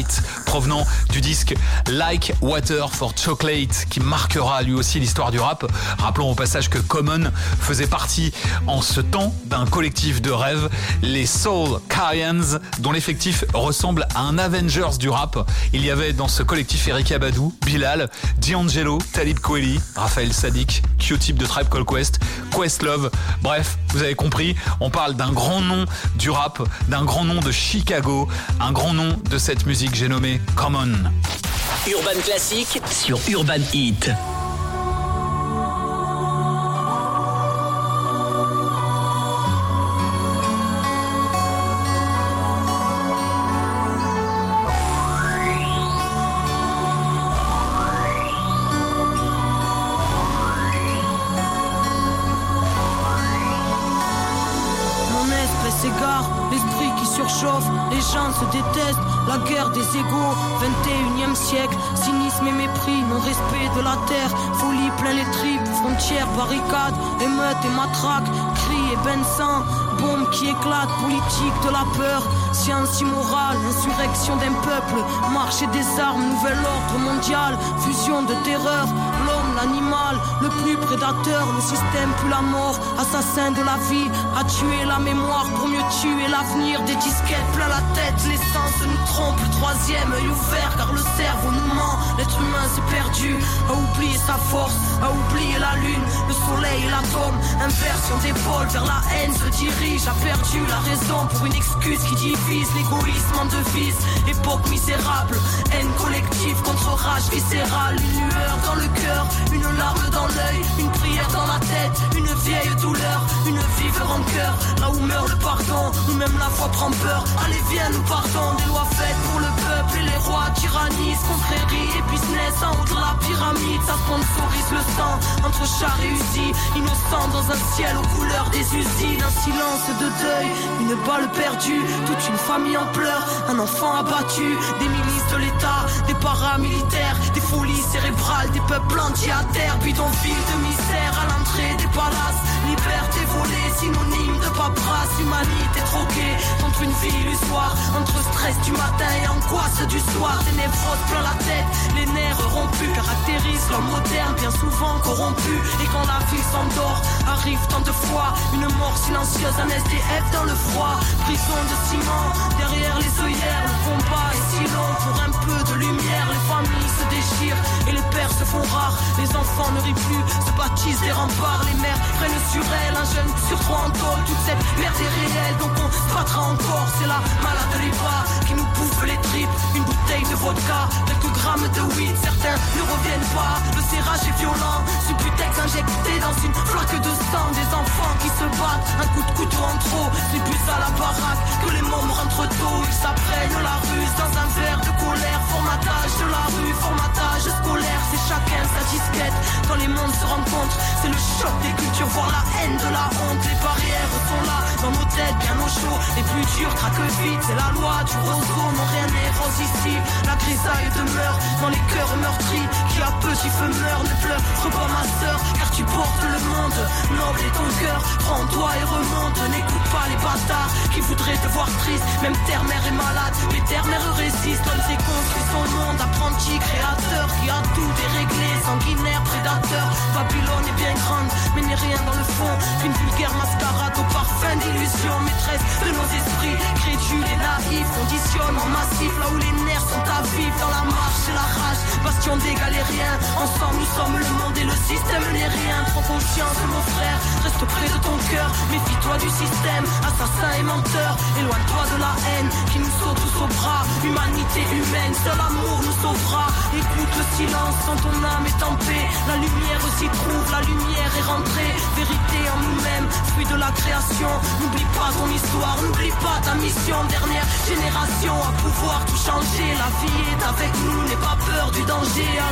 Speaker 3: provenant du disque Like Water for Chocolate, qui marquera lui aussi l'histoire du rap. Rappelons au passage que Common faisait partie en ce temps d'un collectif de rêve, les Soul Carians, dont l'effectif ressemble à un Avengers du rap. Il y avait dans ce collectif Erykah Badu, Bilal, D'Angelo, Talib Kweli, Raphaël Sadik, Q-Tip de Tribe Called Quest, Questlove. Bref, vous avez compris, on parle d'un grand nom du rap, d'un grand nom de Chicago, un grand nom de cette musique, j'ai nommé Common.
Speaker 2: Urban Classique sur Urban Hit.
Speaker 12: Les gens se détestent, la guerre des égaux, vingt et unième siècle, cynisme et mépris, non-respect de la terre, folie plein les tripes, frontières, barricades, émeutes et matraques, cris et bains de sang, bombes qui éclatent, politique de la peur, science immorale, insurrection d'un peuple, marché des armes, nouvel ordre mondial, fusion de terreur, l'homme, l'animal, le plus prédateur, le système puis la mort, assassin de la vie, a tué la mémoire pour mieux tuer l'avenir, des disquettes plein la tête, l'essence nous trompe, le troisième œil ouvert car le cerveau nous ment, l'être humain s'est perdu, a oublié sa force, a oublié la lune, le soleil et l'atome, inversion d'épaule vers la haine se dirige, a perdu la raison pour une excuse qui divise, l'égoïsme en devise, époque misérable, haine collective contre rage viscérale, une lueur dans le cœur, une larme dans l'œil, une prière dans la tête, une vieille douleur, une vive rancœur, là où meurt le pardon, où même la foi prend peur, allez viens nous partons, des lois faites pour le peuple et les rois tyrannisent, confrérie et business en haut de la pyramide, ça sponsorise le sang, entre chars et usines, innocents dans un ciel aux couleurs des usines, un silence de deuil, une balle perdue, toute une famille en pleurs, un enfant abattu, des milices de l'État, des paramilitaires, des folies cérébrales, des peuples entiers à terre, bidonville de misère à l'entrée des palaces, liberté volée, synonyme de paperasse, humanité troquée contre une vie illusoire, entre stress du matin et angoisse du soir, des névroses plein la tête, les nerfs rompus caractérisent l'homme moderne, bien souvent corrompu, et quand la vie s'endort, arrive tant de fois, une mort silencieuse, un S D F dans le froid, prison de ciment, derrière les œillères, le combat est si long, pour un peu de lumière, les familles se déchirent, et les pères se font rares, les enfants ne rient plus, se baptisent des remparts, les mères prennent sur elles, un jeune sur trois en tôle, toute cette merde est réelle, donc on se battra encore, c'est la malade de l'Iva qui nous bouffe les tripes, une bouteille de vodka, quelques grammes de weed, certains ne reviennent pas, le serrage est violent, Subutex injecté dans une flaque de sang, des enfants qui se battent, un coup de couteau en trop, les bus à la baraque, que les mômes rentrent tôt, ils s'apprennent la ruse dans un verre de colère, formatage de la rue, formatage scolaire, c'est chacun sa disquette, quand les mondes se rencontrent, c'est le choc des cultures, voir la haine de la honte, les barrières sont là, dans nos têtes, bien au chaud, les plus durs craquent vite, c'est la loi du roseau, non rien n'est rose ici, la grisaille demeure dans les cœurs meurtris, qui à petit feu meurt, ne pleure pas ma sœur, car tu portes le monde, noble est ton cœur, prends-toi et remonte, n'écoute pas les bâtards, qui voudraient te voir triste, même terre-mère est malade, mais terre-mère résiste, l'homme s'est construit son monde, apprenti, créateur, qui a tout déréglé, sanguinaire, prédateur, Babylone est bien grande, mais n'est rien dans le fond, qu'une vulgaire mascarade au parfum d'illusion, maîtresse de nos esprits, crédules et naïfs, conditionnement massif, là où les nerfs sont à vivre, dans la marche et la rage, bastion des galériens, ensemble nous sommes le monde et le système n'est rien, prends conscience mon frère, reste près de ton cœur, méfie-toi du système, assassin et menteur, éloigne-toi de la haine, qui nous saute tous au bras, humanité humaine, seul amour nous sauvera, écoute le silence quand ton âme est en paix, la lumière s'y trouve, la lumière est rentrée, vérité en nous-mêmes, fruit de la création, n'oublie pas ton histoire, n'oublie pas ta mission, dernière génération à pouvoir tout changer, la vie est avec nous, n'aie pas peur du danger, alors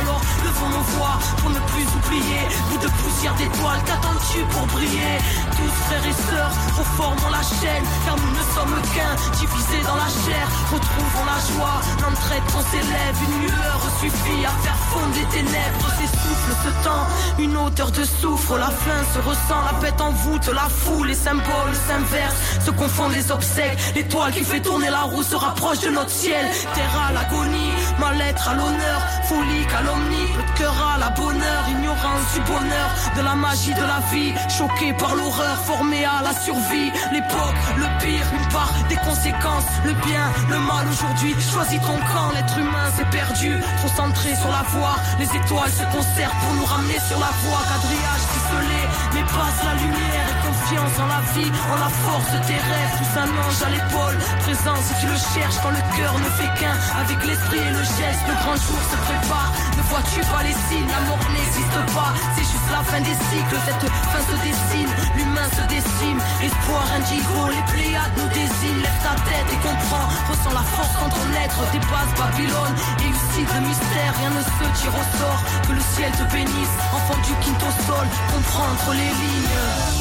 Speaker 12: levons nos voix pour ne plus oublier. Bout de poussière d'étoiles, qu'attends-tu pour briller? Tous frères et sœurs, reformons la chaîne, car nous ne sommes qu'un, divisés dans la chair. Retrouvons la joie, l'entraide qu'on s'élève. Une lueur suffit à faire fondre les ténèbres. S'essouffle ce temps, une odeur de soufre. La faim se ressent, la bête en voûte, la foule, les symboles s'inversent, se confondent les obsèques. L'étoile qui fait tourner la roue se rapproche de notre ciel. Terre à l'agonie, mal-être à l'honneur, folie, calomnie, peu de cœur à la bonheur, ignorance du bonheur, de la magie de la vie, choqué par l'horreur, formé à la survie. L'époque, le pire, une part des conséquences, le bien, le mal aujourd'hui. Choisis ton camp, l'être humain s'est perdu, trop centré sur la voie. Les étoiles se concertent pour nous ramener sur la voie. Quadrillage ficelé, mais passe la lumière et confiance en la vie, en la force de tes rêves. Tous un ange à l'épaule, présent si tu le cherches quand le cœur ne fait qu'un. Avec l'esprit et le geste, le grand jour se prépare. Ne vois-tu pas les signes? La mort n'existe pas, c'est juste la fin des cycles. Cette fin se dessine, l'humain se décime. Espoir indigo, les Pléiades nous désignent. Lève ta tête et comprends, ressens la force en ton être. Dépasse Babylone, élucide le mystère. Rien ne se tire au sort, que le ciel te bénisse. Enfant du quinto sol, comprendre les lignes.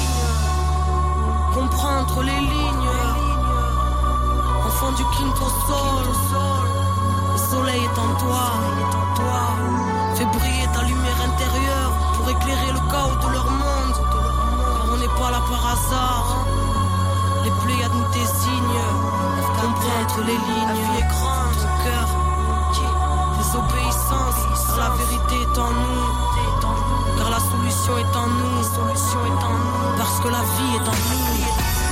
Speaker 12: Comprendre les lignes. Enfant du quinto sol, le soleil est en toi. Fais briller ta lumière intérieure pour éclairer le chaos de leur monde. Car on n'est pas là par hasard. Les Pléiades nous désignent. Comprendre les lignes. La vie est grande, ton cœur. Désobéissance, la vérité est en nous. Car la solution est en nous. Solution est en nous. Parce que la vie est en nous.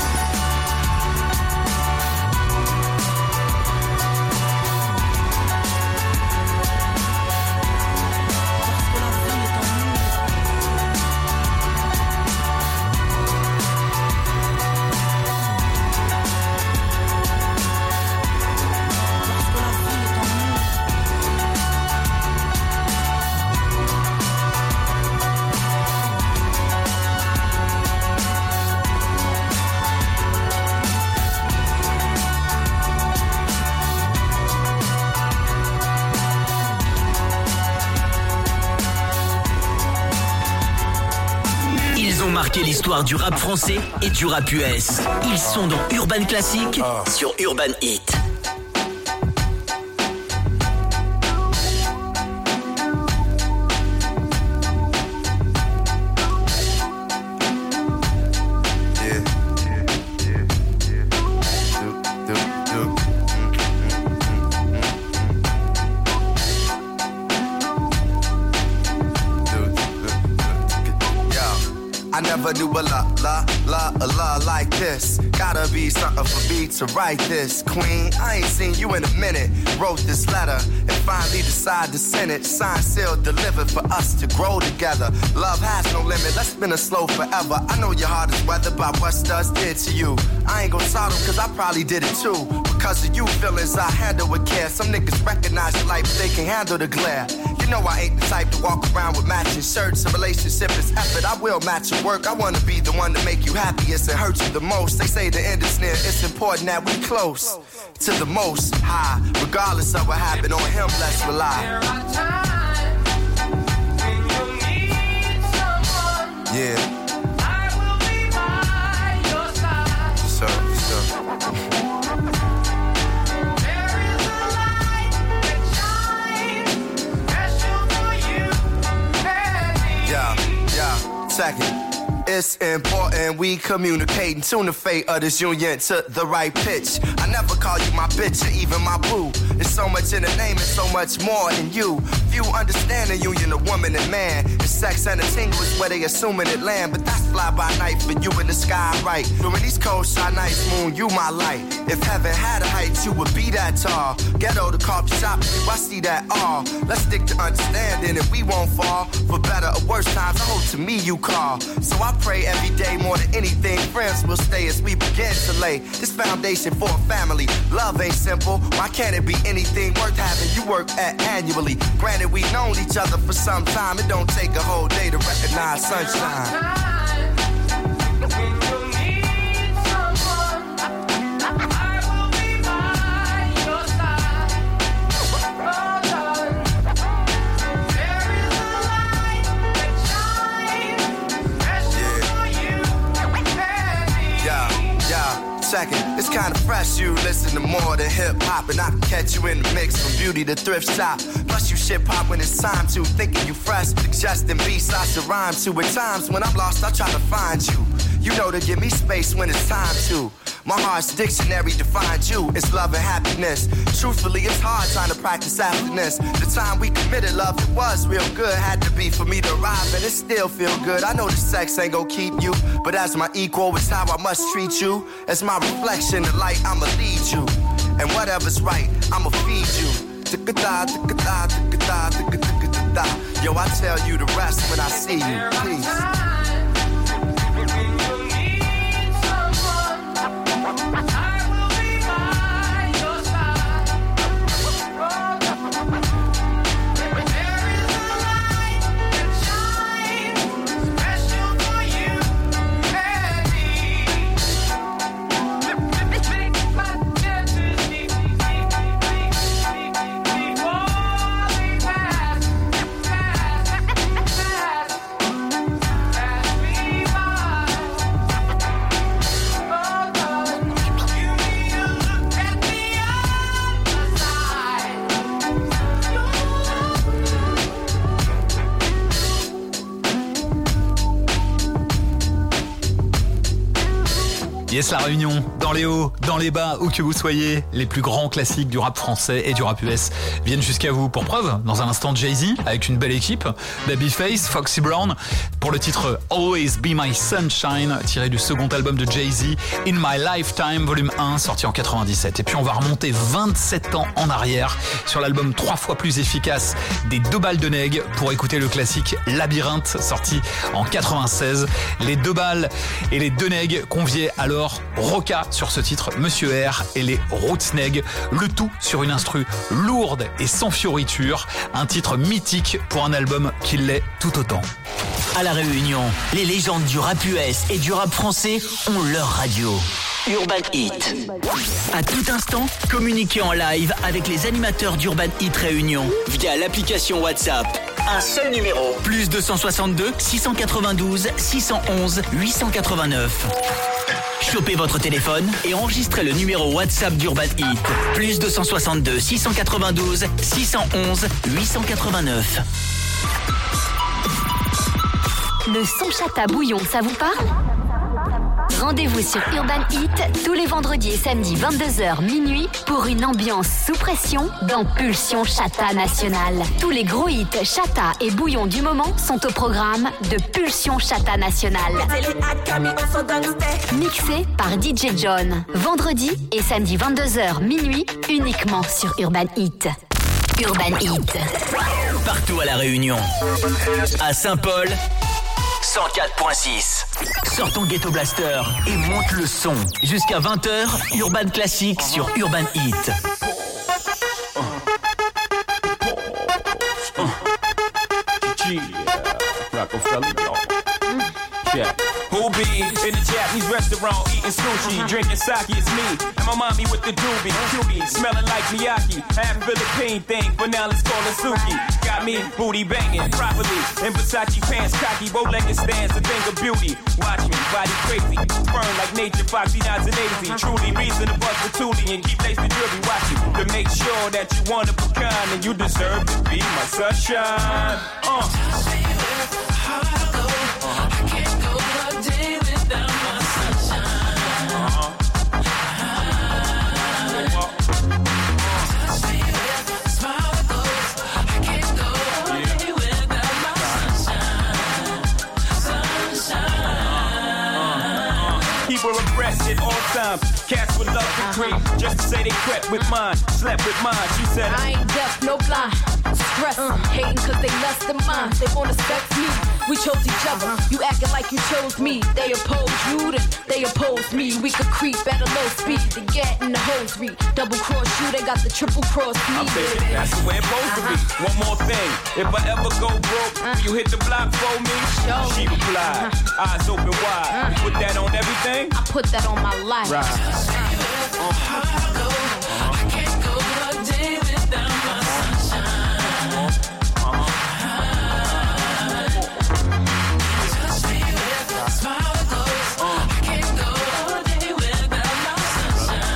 Speaker 2: Marqué l'histoire du rap français et du rap U S. Ils sont dans Urban Classic oh. sur Urban Hit.
Speaker 13: Never knew a la, la, la, a la like this. Gotta be something for me to write this. Queen, I ain't seen you in a minute. Wrote this letter and finally decided to send it. Signed, sealed, delivered for us to grow together. Love has no limit, let's spin it slow forever. I know your heart is weathered by what studs did to you. I ain't gon' tell them cause I probably did it too. Because of you feelings I handle with care. Some niggas recognize your life, they can handle the glare. You know I ain't the type to walk around with matching shirts. A relationship is effort, I will match your work. I wanna be the one to make you happiest and hurt you the most. They say the end is near, it's important that we close to the most high. Regardless of what happened on him, let's rely.
Speaker 14: There are times when you need someone.
Speaker 13: Yeah.
Speaker 14: I will be by your side.
Speaker 13: So, so.
Speaker 14: There is a light that shines special for you and me.
Speaker 13: Yeah, yeah, second. It's important we communicate and tune the fate of this union to the right pitch. I never call you my bitch or even my boo. There's so much in the name and so much more in you. Few understand the union of woman and man. It's sex and a tingle is where they assuming it land. But that's fly by night for you in the sky, right? During these cold shy nights, moon, you my light. If heaven had a height, you would be that tall. Ghetto to coffee shop, you, I see that all. Let's stick to understanding and we won't fall. For better or worse times, I hope to me you call. So I pray every day more than anything. Friends will stay as we begin to lay this foundation for a family. Love ain't simple. Why can't it be anything worth having you work at annually? Granted, we known each other for some time. It don't take a whole day to recognize sunshine.
Speaker 14: There is
Speaker 13: kinda fresh, you listen to more than hip hop, and I can catch you in the mix from beauty to thrift shop. Plus you shit pop when it's time to, thinking you fresh, suggesting beats I should rhyme to. At times when I'm lost, I try to find you. You know to give me space when it's time to. My heart's dictionary defines you. It's love and happiness. Truthfully, it's hard trying to practice happiness. The time we committed love, it was real good. Had to be for me to arrive, and it still feel good. I know the sex ain't gon' keep you, but as my equal, it's how I must treat you. As my reflection, the light, I'ma lead you. And whatever's right, I'ma feed you. Yo, I tell you the rest when I see you. Peace.
Speaker 3: Yes, la Réunion, dans les hauts, dans les bas, où que vous soyez, les plus grands classiques du rap français et du rap U S viennent jusqu'à vous. Pour preuve, dans un instant, Jay-Z, avec une belle équipe, Babyface, Foxy Brown, pour le titre Always Be My Sunshine, tiré du second album de Jay-Z, In My Lifetime, volume un, sorti en quatre-vingt-dix-sept. Et puis on va remonter vingt-sept ans en arrière, sur l'album trois fois plus efficace des Deux Balles de Nègre, pour écouter le classique Labyrinthe, sorti en quatre-vingt-seize. Les Deux Balles et les Deux Nègres conviaient alors Roca sur ce titre, Monsieur R et les Roots Neg, le tout sur une instru lourde et sans fioriture, un titre mythique pour un album qui l'est tout autant.
Speaker 2: À La Réunion, les légendes du rap U S et du rap français ont leur radio. Urban Hit. À tout instant, communiquez en live avec les animateurs d'Urban Hit Réunion via l'application WhatsApp. Un seul numéro. Plus deux cent soixante-deux, six cent quatre-vingt-douze, six cent onze, huit cent quatre-vingt-neuf. Chopez votre téléphone et enregistrez le numéro WhatsApp d'Urban Hit. Plus deux cent soixante-deux, six cent quatre-vingt-douze, six cent onze, huit cent quatre-vingt-neuf.
Speaker 9: Le son chata bouillon, ça vous parle ? Rendez-vous sur Urban Hit tous les vendredis et samedis vingt-deux heures minuit pour une ambiance sous pression dans Pulsion Chata Nationale. Tous les gros hits chata et bouillon du moment sont au programme de Pulsion Chata Nationale. Mixé par D J John. Vendredi et samedi vingt-deux heures minuit uniquement sur Urban Hit. Urban Hit.
Speaker 2: Partout à La Réunion. À Saint-Paul, cent quatre virgule six. Sors ton Ghetto Blaster et monte le son. Jusqu'à vingt heures, Urban Classique sur Urban Hit.
Speaker 15: Yeah. Who be in the Japanese restaurant eating sushi, drinking sake? It's me and my mommy with the doobie, cutie, smelling like Miyaki. Half Philippine thing, but now let's call it Suki. Got me booty banging properly in Versace pants, cocky, bow-legged stands, a thing of beauty. Watch me, body crazy, burn like nature, Foxy Nods and eighty. Truly reason to bust the tootie and keep lacing jewelry. Watch you to make sure that you one of a kind and you deserve to be my sunshine. Uh. At all times, cats would love to creep just to say they crept with mine, slept with mine. She said,
Speaker 16: I ain't deaf, no blind. Stress, uh, hating cause they lust in mine. They wanna sex me, we chose each other. You acting like you chose me. They oppose you, then they oppose me. We could creep at a low speed to get in the hosiery. Double cross you, they got the triple cross me.
Speaker 15: I bet that's the way it's supposed to be. One more thing, if I ever go broke, uh, you hit the block for me. Show she replied, uh, eyes open wide. Uh, you put that on everything?
Speaker 16: I put that on my life.
Speaker 15: Right. Uh-huh.
Speaker 14: I can't go a day without my sunshine. Touch me with a smile that glows. I can't go a day without my sunshine.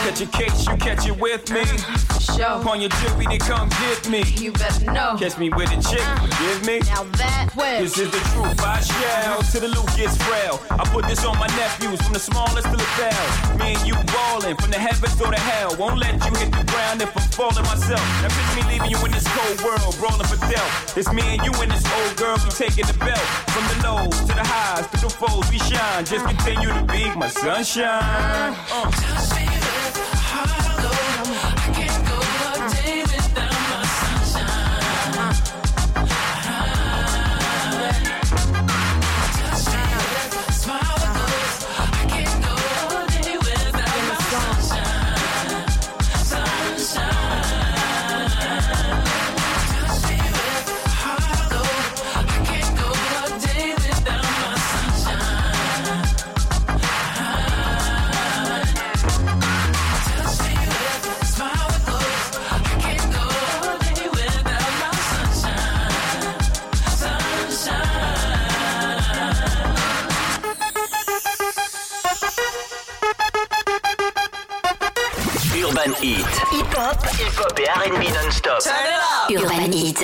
Speaker 15: Catch a case, you catch it with me.
Speaker 16: Show.
Speaker 15: Upon your jewelry, they come get me.
Speaker 16: You better know.
Speaker 15: Catch me with a chick, forgive me.
Speaker 16: Now that way.
Speaker 15: This is the truth, I shall. Till the loot gets frail. I put this on my nephews, from the smallest to the bell. Me and you ballin', from the heavens or the hell. Won't let you hit the ground if I'm falling myself. Now picture me leaving you in this cold world, brawling for death. It's me and you and this old girl, we taking the belt. From the lows to the highs, to the foes, we shine. Just continue to be my sunshine. Uh.
Speaker 14: Touch me with a hollow. I can't go a day without my sunshine. Touch me with a smile that goes. I can't go a day without my sunshine. Sunshine. Touch me with a hollow. I can't go a day without my sunshine. Touch me with a smile that goes. I can't go a day without my sunshine. Sunshine.
Speaker 2: Urban Heat. Hip-hop, hip-hop et R and B non-stop.
Speaker 9: Urban Heat.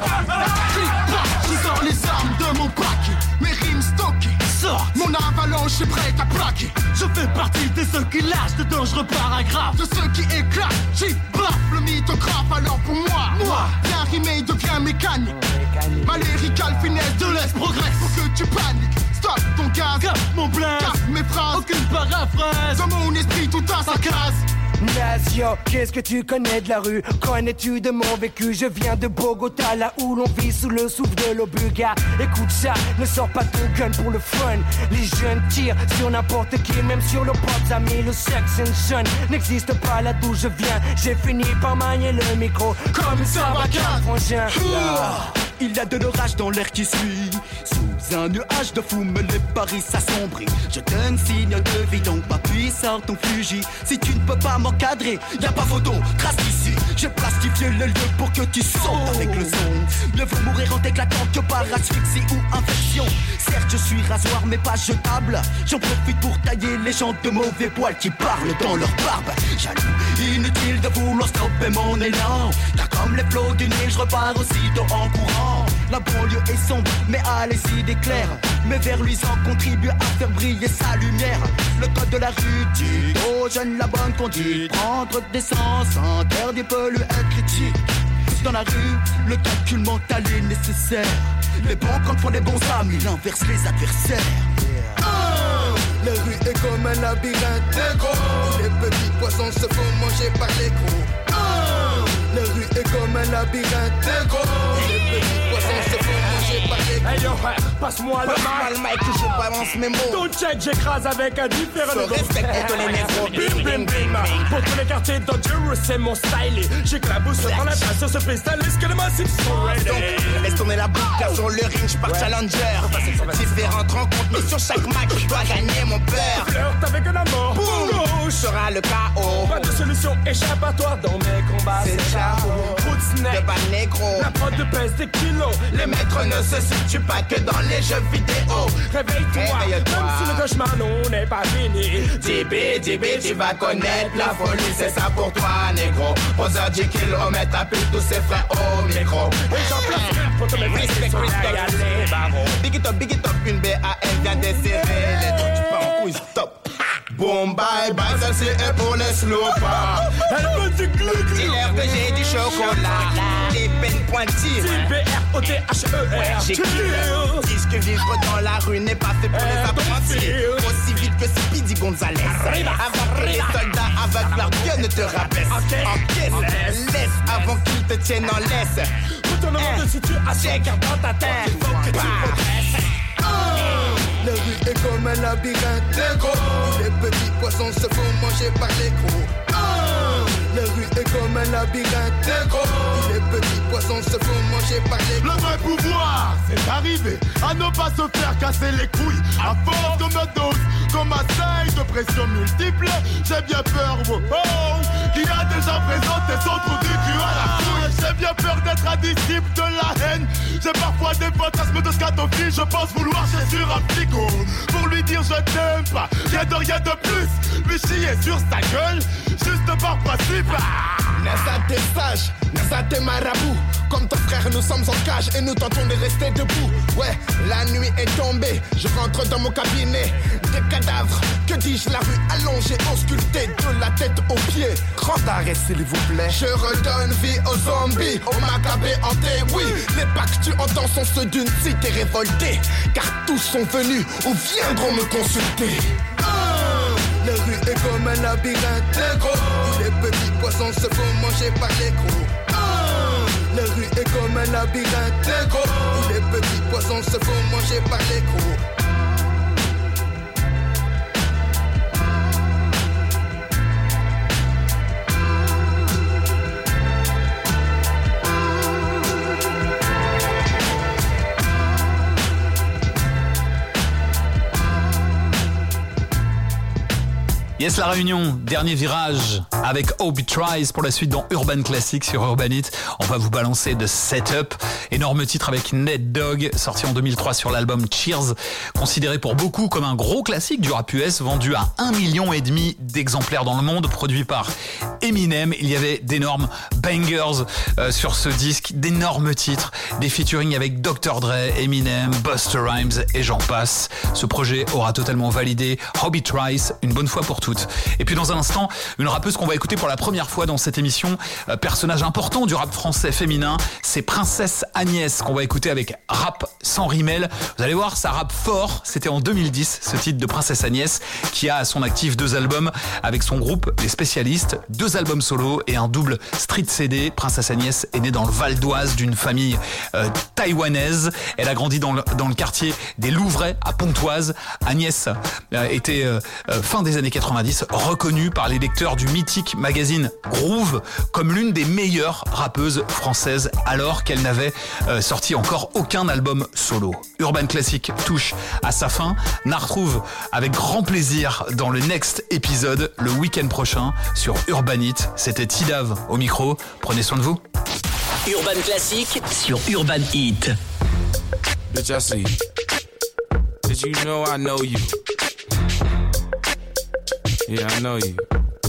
Speaker 4: Je sors les armes de mon pack, mes rimes stockées. Sors, mon avalanche est prête à plaquer.
Speaker 17: Je fais partie de ceux qui lâchent de dangereux paragraphes.
Speaker 4: De ceux qui éclatent, j'y baffe le mythographe. Alors pour moi, moi, bien rimé devient mécanique. Ma lyricale finesse de l'Est progresse. Faut que tu paniques, stop ton gaz.
Speaker 17: Cap mon blast,
Speaker 4: cap mes phrases.
Speaker 17: aucune paraphrase.
Speaker 4: Dans mon esprit tout à sa case.
Speaker 18: Nasio, qu'est-ce que tu connais de la rue? Connais-tu de mon vécu? Je viens de Bogota, là où l'on vit sous le souffle de l'Obuga. Écoute ça, ne sors pas ton gun pour le fun. Les jeunes tirent sur n'importe qui, même sur leurs propres amis. Le sex and son n'existe pas là d'où je viens. J'ai fini par manier le micro comme ça va qu'un frangin.
Speaker 17: Il y a de l'orage dans l'air qui suit. Sous un nuage de fumée, les paris s'assombrit. Je donne signe de vie, donc papi, sors ton fusil. Si tu ne peux pas m'encadrer, y a pas photo, trace ici. J'ai plastifié le lieu pour que tu sautes avec le son. Mieux vaut mourir en t'éclatant que par asphyxie ou infection. Certes, je suis rasoir, mais pas jetable. J'en profite pour tailler les gens de mauvais poils qui parlent dans leur barbe. Jaloux, inutile de vouloir stopper mon élan. Car comme les flots du Nil, je repars aussitôt en courant. La banlieue est sombre, mais à l'essai d'éclair. Mes vers luisants contribuent à faire briller sa lumière. Le code de la rue dit aux jeunes la bonne conduite. Prendre des sens, interdit peut lui être critique. Dans la rue, le calcul mental est nécessaire. Les bons comptes font les bons amis, il inverse les adversaires.
Speaker 4: Oh, la rue est comme un labyrinthe de gros. Les petits poissons se font manger par les gros. Oh, la rue est comme un labyrinthe de gros. Les petits poissons se font manger par les gros.
Speaker 17: Hey yo, passe-moi le
Speaker 6: Passe-moi le mic que je balance mes mots.
Speaker 17: Ton check, j'écrase avec un différent
Speaker 6: Je respecte tous les négros.
Speaker 17: Bim bim bim. Pour tous les quartiers dangereux, c'est mon style. J'éclabousse dans la place sur ce freestyle. Est-ce que les massifs sont ready?
Speaker 6: Donc, laisse tourner la boucle car sur le ring, je pars challenger. Différentes rencontres, mais sur chaque match, je dois gagner mon père.
Speaker 17: Flirte avec un amour.
Speaker 6: Boum, sera le chaos.
Speaker 17: Pas de solution échappatoire dans mes combats.
Speaker 6: C'est ciao. De bas négro.
Speaker 17: La prod de pèse des kilos.
Speaker 6: Les maîtres ne se situent pas que dans les jeux vidéo.
Speaker 17: Réveille-toi,
Speaker 6: Réveille-toi.
Speaker 17: même si le cauchemar non n'est pas fini.
Speaker 6: D B, D B, tu vas connaître la folie, c'est ça pour toi, négro. Aux heures dix kilomètres, appelle tous ses frères au micro.
Speaker 17: Et j'en place pour te mettre
Speaker 6: Respect,
Speaker 17: sur
Speaker 6: respect,
Speaker 17: les barreaux.
Speaker 6: Big it up, big it up, une B A L vient desserrer les dents, tu pars en couille, stop. Boom, bye, bye, ça c'est pour les slopas.
Speaker 17: Elle veut du glou glou.
Speaker 6: Dis-leur que j'ai du chocolat, des peines pointillées.
Speaker 17: B R O T H E R.
Speaker 6: J'écris, dis que vivre dans la rue n'est pas fait pour les apprentis. Aussi vite que Speedy Gonzalez. Avant que les soldats avec leur gueule ne te rabaissent. Encaisse, laisse avant qu'ils te tiennent en laisse.
Speaker 17: Retournement de situation, car dans ta tête, il faut que tu progresses.
Speaker 4: La rue est comme un labyrinthe de gros. Les petits poissons se font manger par les gros. Oh, la rue est comme un labyrinthe de gros. Les petits poissons se font manger par les gros. Le vrai pouvoir, c'est d'arriver à ne pas se faire casser les couilles. À force de me dose, comme un seuil de pression multiple, j'ai bien peur. Oh, qui a déjà présenté son trou du cul à la couille. J'ai bien peur d'être un disciple de la haine. J'ai parfois des fantasmes de scatophile. Je pense vouloir chez sur un psycho pour lui dire je t'aime pas, rien de rien de plus. Lui chier sur sa gueule, juste par principe.
Speaker 19: Nessa t'es sage, Nessa t'es marabout. Comme ton frère nous sommes en cage et nous tentons de rester debout. Ouais, la nuit est tombée, je rentre dans mon cabinet. Des cadavres, que dis-je, la rue allongée, auscultée de la tête aux pieds.
Speaker 13: Grand arrêt s'il vous plaît.
Speaker 19: Je redonne vie aux zombies, aux macabées hantés, oui. Les pas que tu entends sont ceux d'une cité révoltée. Car tous sont venus ou viendront me consulter.
Speaker 13: La rue est comme un labyrinthe, les gros. Les petits poissons se font manger par les gros. La rue est comme un labyrinthe, les gros. Les petits poissons se font manger par les gros.
Speaker 3: Yes, La Réunion, dernier virage avec Obi Tries pour la suite dans Urban Classic sur Urban Hit. On va vous balancer de Setup, énorme titre avec Ned Dogg, sorti en deux mille trois sur l'album Cheers, considéré pour beaucoup comme un gros classique du rap U S, vendu à un million et demi d'exemplaires dans le monde, produit par Eminem. Il y avait d'énormes bangers euh, sur ce disque, d'énormes titres, des featuring avec docteur Dre, Eminem, Busta Rhymes et j'en passe. Ce projet aura totalement validé Obi Tries une bonne fois pour toutes. Et puis dans un instant, une rappeuse qu'on va écouter pour la première fois dans cette émission, euh, personnage important du rap français féminin, c'est Princesse Agnès qu'on va écouter avec Rap sans rimel. Vous allez voir, ça rappe fort. C'était en deux mille dix, ce titre de Princesse Agnès, qui a à son actif deux albums avec son groupe Les Spécialistes, deux albums solo et un double street C D. Princesse Agnès est née dans le Val d'Oise d'une famille euh, taïwanaise. Elle a grandi dans le, dans le quartier des Louvrais à Pontoise. Agnès euh, était euh, fin des années quatre-vingt-dix reconnue par les lecteurs du mythique magazine Groove comme l'une des meilleures rappeuses françaises alors qu'elle n'avait euh, sorti encore aucun album solo. Urban Classic touche à sa fin. On la retrouve avec grand plaisir dans le next épisode le week-end prochain sur Urban Hit. C'était Tidav au micro. Prenez soin de vous.
Speaker 2: Urban Classic sur Urban Hit.
Speaker 11: Bitch, I see. Did you know I know you? Yeah, I know you.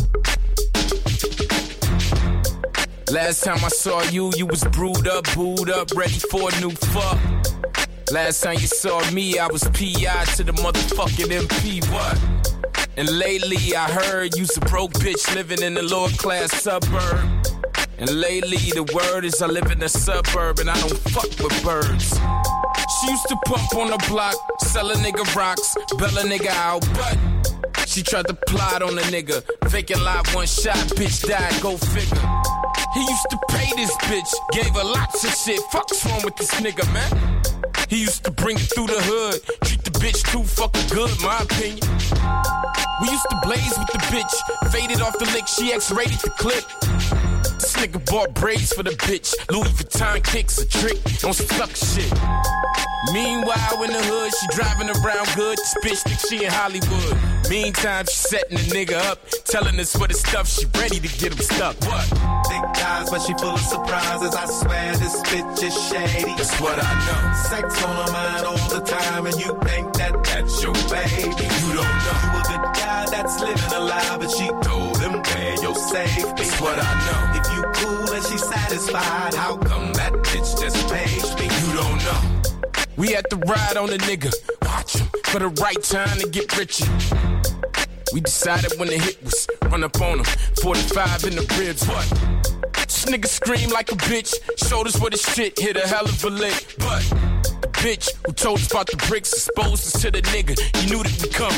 Speaker 11: Last time I saw you, you was brewed up, booed up, ready for a new fuck. Last time you saw me, I was P I to the motherfucking M P, what? And lately I heard you's a broke bitch living in a lower class suburb. And lately the word is I live in a suburb and I don't fuck with birds. She used to pump on the block, sell a nigga rocks, bail a nigga out, but she tried to plot on a nigga, vacant live one shot, bitch died, go figure. He used to pay this bitch, gave her lots of shit, fuck's wrong with this nigga, man? He used to bring it through the hood, treat the bitch too fucking good, my opinion. We used to blaze with the bitch, faded off the lick, she X-rated the clip. This nigga bought braids for the bitch, Louis Vuitton kicks a trick, on some suck shit. Meanwhile, in the hood, she driving around good. This bitch think she in Hollywood. Meantime, she setting the nigga up, telling us what the stuff she ready to get him stuck. What?
Speaker 20: Thick eyes, but she full of surprises. I swear this bitch is shady.
Speaker 11: That's what I know.
Speaker 20: Sex on her mind all the time, and you think that that's your baby.
Speaker 11: You don't know.
Speaker 20: You a good guy that's living a lie, but she told him where your safety.
Speaker 11: That's what I know.
Speaker 20: If you cool and she satisfied, how come that bitch just pays me?
Speaker 11: You don't know. We had to ride on a nigga, watch him, for the right time to get richer. We decided when the hit was, run up on him, forty-five in the ribs, what? This nigga scream like a bitch, showed us what his shit, hit a hell of a lick, but the bitch who told us about the bricks exposed us to the nigga, he knew that we come.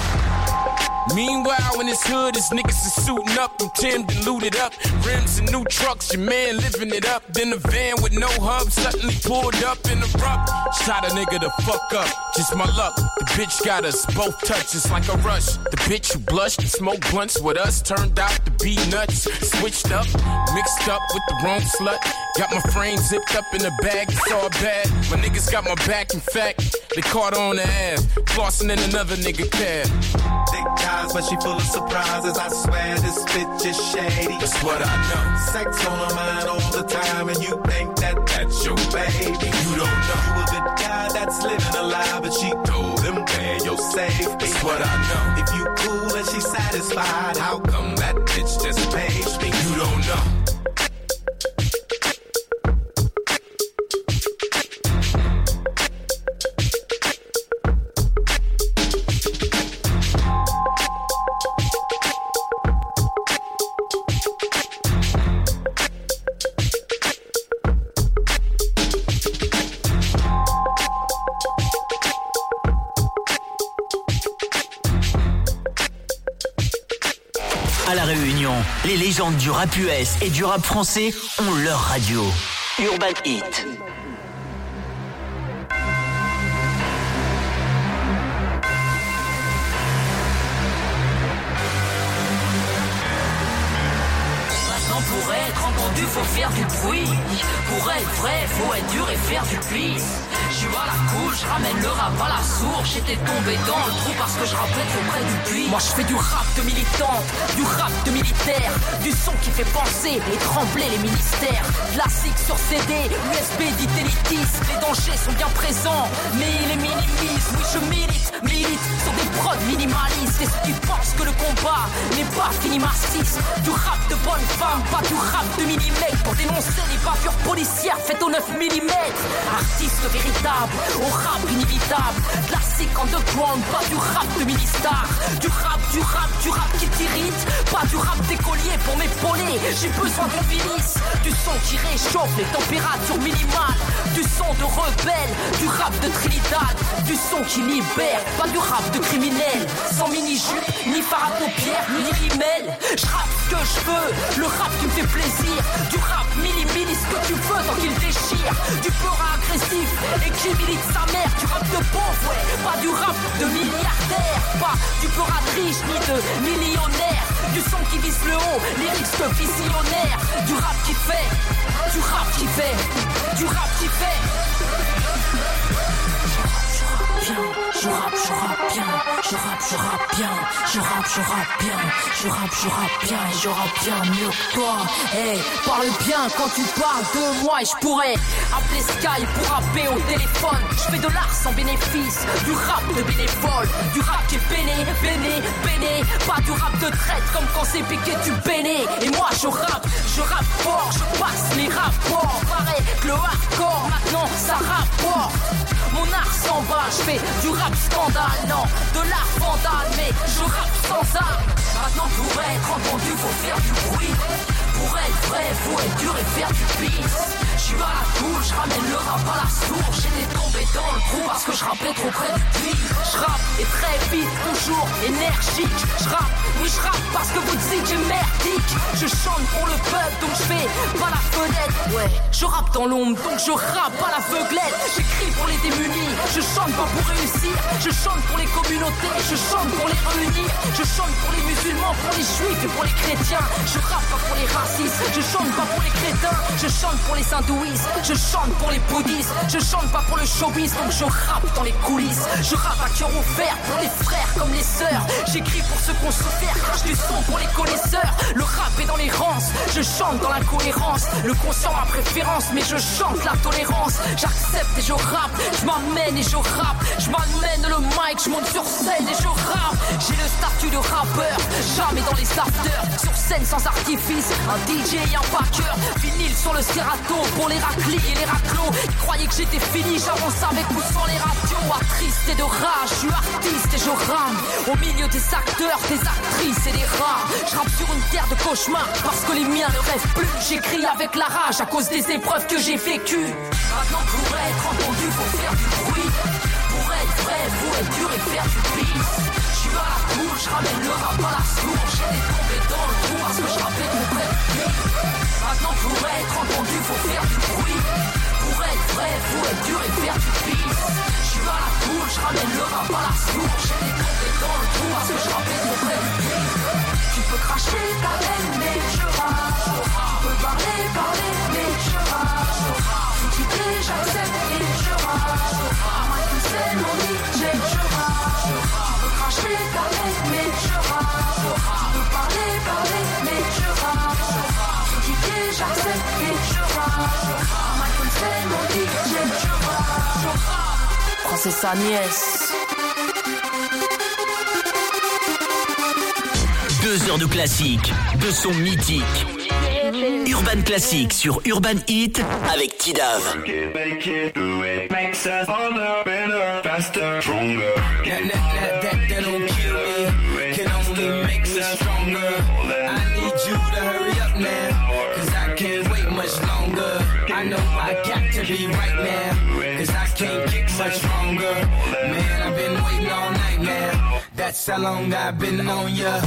Speaker 11: Meanwhile, in his hood, his niggas is suiting up, them Tim'd and looted up. Rims and new trucks, your man living it up. Then a van with no hub suddenly pulled up in the rough. Shot a nigga to fuck up, just my luck. The bitch got us both touches like a rush. The bitch who blushed and smoked blunts with us turned out to be nuts. Switched up, mixed up with the wrong slut. Got my frame zipped up in the bag, it's all bad. My niggas got my back, in fact, they caught on the ass. Flossing in another nigga cab.
Speaker 20: Thick eyes, but she full of surprises. I swear this bitch is shady. That's what I know. Sex on her mind all the time, and you think that that's your baby. You don't know you a good guy that's living a lie, but she told him where you're safe. That's what I know. If you cool and she's satisfied, how come that bitch just paged me? You don't know.
Speaker 2: À La Réunion, les légendes du rap U S et du rap français ont leur radio. Urban Hit.
Speaker 21: Maintenant pour être entendu faut faire du bruit. Pour être vrai faut être dur et faire du plis. Je suis à la couche, je ramène le rap à la source. J'étais tombé dans le trou parce que je rappelais trop près du puits. Moi je fais du rap de militante, du rap de militaire, du son qui fait penser et trembler les ministères. Classique sur C D, U S B dit élitis. Les dangers sont bien présents, mais ils les minimisent. Oui je milite, milite sur des prods minimalistes. Et ceux qui pensent que le combat n'est pas fini massif. Du rap de bonne femme, pas du rap de millimètres. Pour dénoncer les bavures policières faites au neuf millimètres. Artiste véritable, au rap inévitable. Classique underground, pas du rap de mini-star. Du rap, du rap, du rap qui t'irrite. Pas du rap d'écolier pour m'épauler. J'ai besoin d'une milice. Du son qui réchauffe les températures minimales. Du son de rebelle, du rap de Trinidad. Du son qui libère, pas du rap de criminel. Sans mini-jupe, ni fard à paupières, ni rimel. Je rappe ce que je veux, le rap qui me fait plaisir. Du rap mini-mini, ce que tu veux tant qu'il déchire. Du peur agressif et qui milite sa mère. Du rap de pauvre, ouais, pas du rap de milliardaire. Pas du peur à riche ni de millionnaire. Du son qui vise le haut, lyrics de visionnaire. Du rap qui fait, du rap qui fait, du rap qui fait. Je rappe, je rappe bien, je rappe, je rappe bien, je rappe, je rappe bien, je rappe, je rappe bien, et je rappe bien mieux que toi. Hey, parle bien quand tu parles de moi et je pourrais appeler Sky pour rapper au téléphone. Je fais de l'art sans bénéfice, du rap de bénévole, du rap qui est peiné, peiné, peiné. Pas du rap de traite comme quand c'est piqué du peiné. Et moi je rappe, je rappe fort, je passe les rapports. Pareil que le hardcore, maintenant ça rapporte. Mon art s'en bat, je fais du rap scandale, non, de l'art vandale, mais je rappe sans âme. Maintenant pour être entendu, faut faire du bruit. Pour être vrai, faut être dur et faire du pis. Je suis à la cool, je ramène le rap à la source. J'étais tombé dans le trou parce que je rappais trop près du puits. Je rappe et très vite, toujours énergique. Je rappe, oui je rappe parce que vous dites j'ai merdique. Je chante pour le peuple donc je fais pas la fenêtre. Ouais, je rappe dans l'ombre donc je rappe à l'aveuglette. J'écris pour les démunis, je chante pas pour réussir. Je chante pour les communautés, je chante pour les réunir. Je chante pour les musulmans, pour les juifs et pour les chrétiens. Je rappe pas pour les racistes, je chante pas pour les crétins. Je chante pour les hindouistes, je chante pour les bouddhistes. Je chante pas pour le showbiz donc je rappe dans les coulisses. Je rappe à cœur ouvert pour les frères comme les sœurs. J'écris pour ceux qu'on souffert, crache du son pour les connaisseurs. Le rap est dans les rances, je chante dans l'incohérence. Le conscient a préférence mais je chante la tolérance. J'accepte et je rappe, je m'amène et je rappe. Je m'amène le mic, je monte sur scène et je rappe. J'ai le statut de rappeur, jamais dans les afters. Sur scène sans artifice, un D J et un backer. Vinyle sur le Serato pour les raclis et les raclos. Ils croyaient que j'étais fini, j'avance avec ou sans les radios. Attriste et de rage, je suis artiste et je rame. Au milieu des acteurs, des actrices et des rats. Je rappe sur une terre de cauchemar parce que les miens ne rêvent plus. J'écris avec la rage à cause des épreuves que j'ai vécues. Maintenant pour être entendu, faut faire du bruit. Pour être vrai, faut être dur et faire du pis. Je suis à la cool, je ramène le rap à la source. J'étais tombé dans le trou parce que je rappais tout près du puits. Maintenant pour être entendu, faut faire du bruit. Pour être vrai, faut être dur et faire du pis. Je suis à la cool, je ramène le rap à la source. J'étais tombé dans le trou parce que je rappais tout près du puits. Tu peux cracher ta haine, mais je rappe. Tu peux parler, parler, mais je rappe. Faut quitter, j'accepte et je rappe. Moi tout seul, mon lit, j'ai je rappe. Tu peux cracher ta haine, mais je rappe. Tu peux parler, parler, mais je rappe. Ça c'est sa nièce.
Speaker 2: Deux heures de classique, de son mythique. Urban Classique sur Urban Heat avec Tidav.
Speaker 1: I know I got to be right now, cause I can't get much stronger. Man, I've been waiting all night now. That's how long I've been on ya.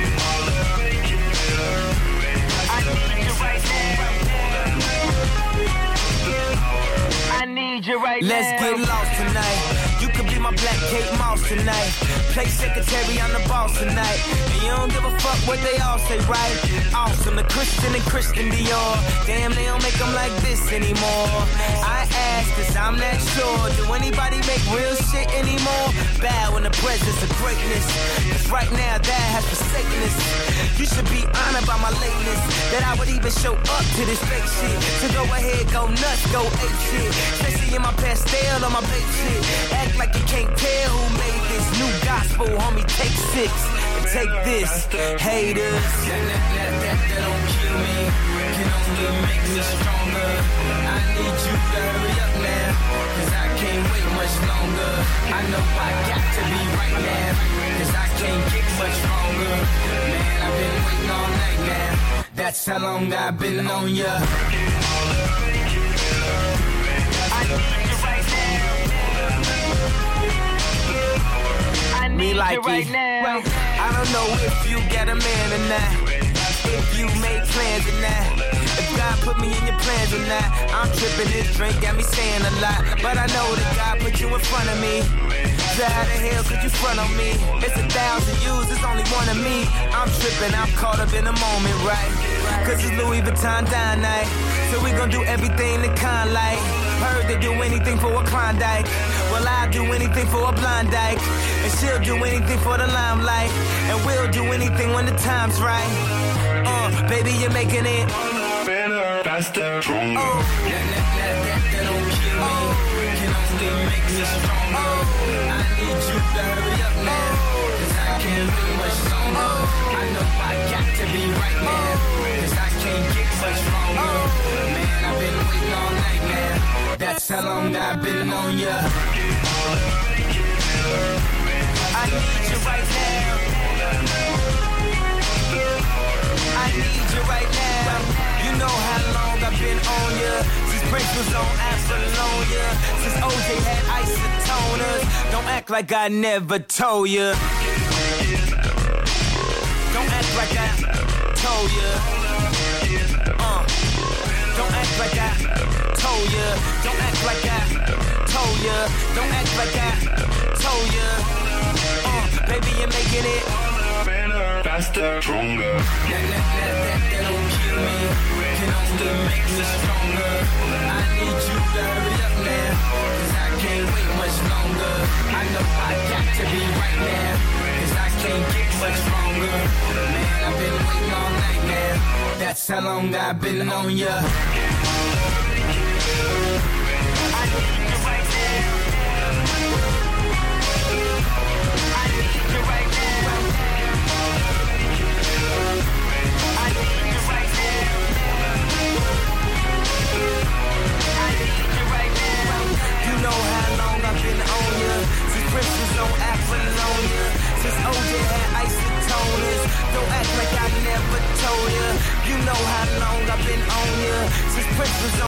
Speaker 1: I need you right now. Let's get lost tonight. You could be my black Kate Moss tonight. Play secretary, I'm the boss tonight. And you don't give a fuck what they all say, right? Awesome, the Christian and Christian Dior. Damn, they don't make them like this anymore. I ask, cause I'm not sure. Do anybody make real shit anymore? Bow in the presence of greatness. Cause right now, that has forsaken us. You should be honored by my lateness. That I would even show up to this fake shit. So go ahead, go nuts, go ape shit. Especially in my pastel or my babe shit. Act like you can't tell who made this new gospel, homie. Take six and take this, haters. That, that, that, that, that don't kill me, can only make me stronger. I need you to hurry up now, cause I can't wait much longer. I know I got to be right now, cause I can't get much stronger. Man, I've been waiting all night now. That's how long I've been on ya. I need you right now. I need Me like you right it. Now. I don't know if you got a man or not, if you made plans or not, if God put me in your plans or not. I'm tripping, this drink got me saying a lot, but I know that God put you in front of me. So how the hell could you front on me? It's a thousand yous, it's only one of me. I'm tripping, I'm caught up in the moment, right? Cause it's Louis Vuitton dine night, so we gon' do everything the kind like. Heard they do anything for a Klondike. Well, I'll do anything for a blind dyke. And she'll do anything for the limelight. And we'll do anything when the time's right. Uh, baby, you're making it better, faster, stronger. Oh. That, that, that, that, that don't kill me, can only make me stronger. I need you to hurry up now, cause I can't wait much longer. I know I got to be right now, cause I can't get much stronger. Man, I've been waiting all night now. That's how long I've been on ya. I need you right now. I need you right now. You know how long I've been on ya. Since Prince was on Apollonia. Since O J had isotoners. Don't act like I never told ya. Don't act like I told ya. Uh. Don't act like I told ya. Don't act like I told ya. Don't act like I told ya. Uh, baby, you're making it better, faster, stronger. That, that, that, that, that don't kill me, can only make me stronger. I need you to hurry up now, cause I can't wait much longer. I know I got to be right now, cause I can't get much stronger. Man, I've been waiting all night now. That's how long I've been on ya. I need you right now. I need you right now. I need you right now. I need you right now. You know how long I've been on ya. Since Prince was on Apollonia. Since O J had isotoners. Don't act like I never told ya. You know how long I've been on ya. Since Prince was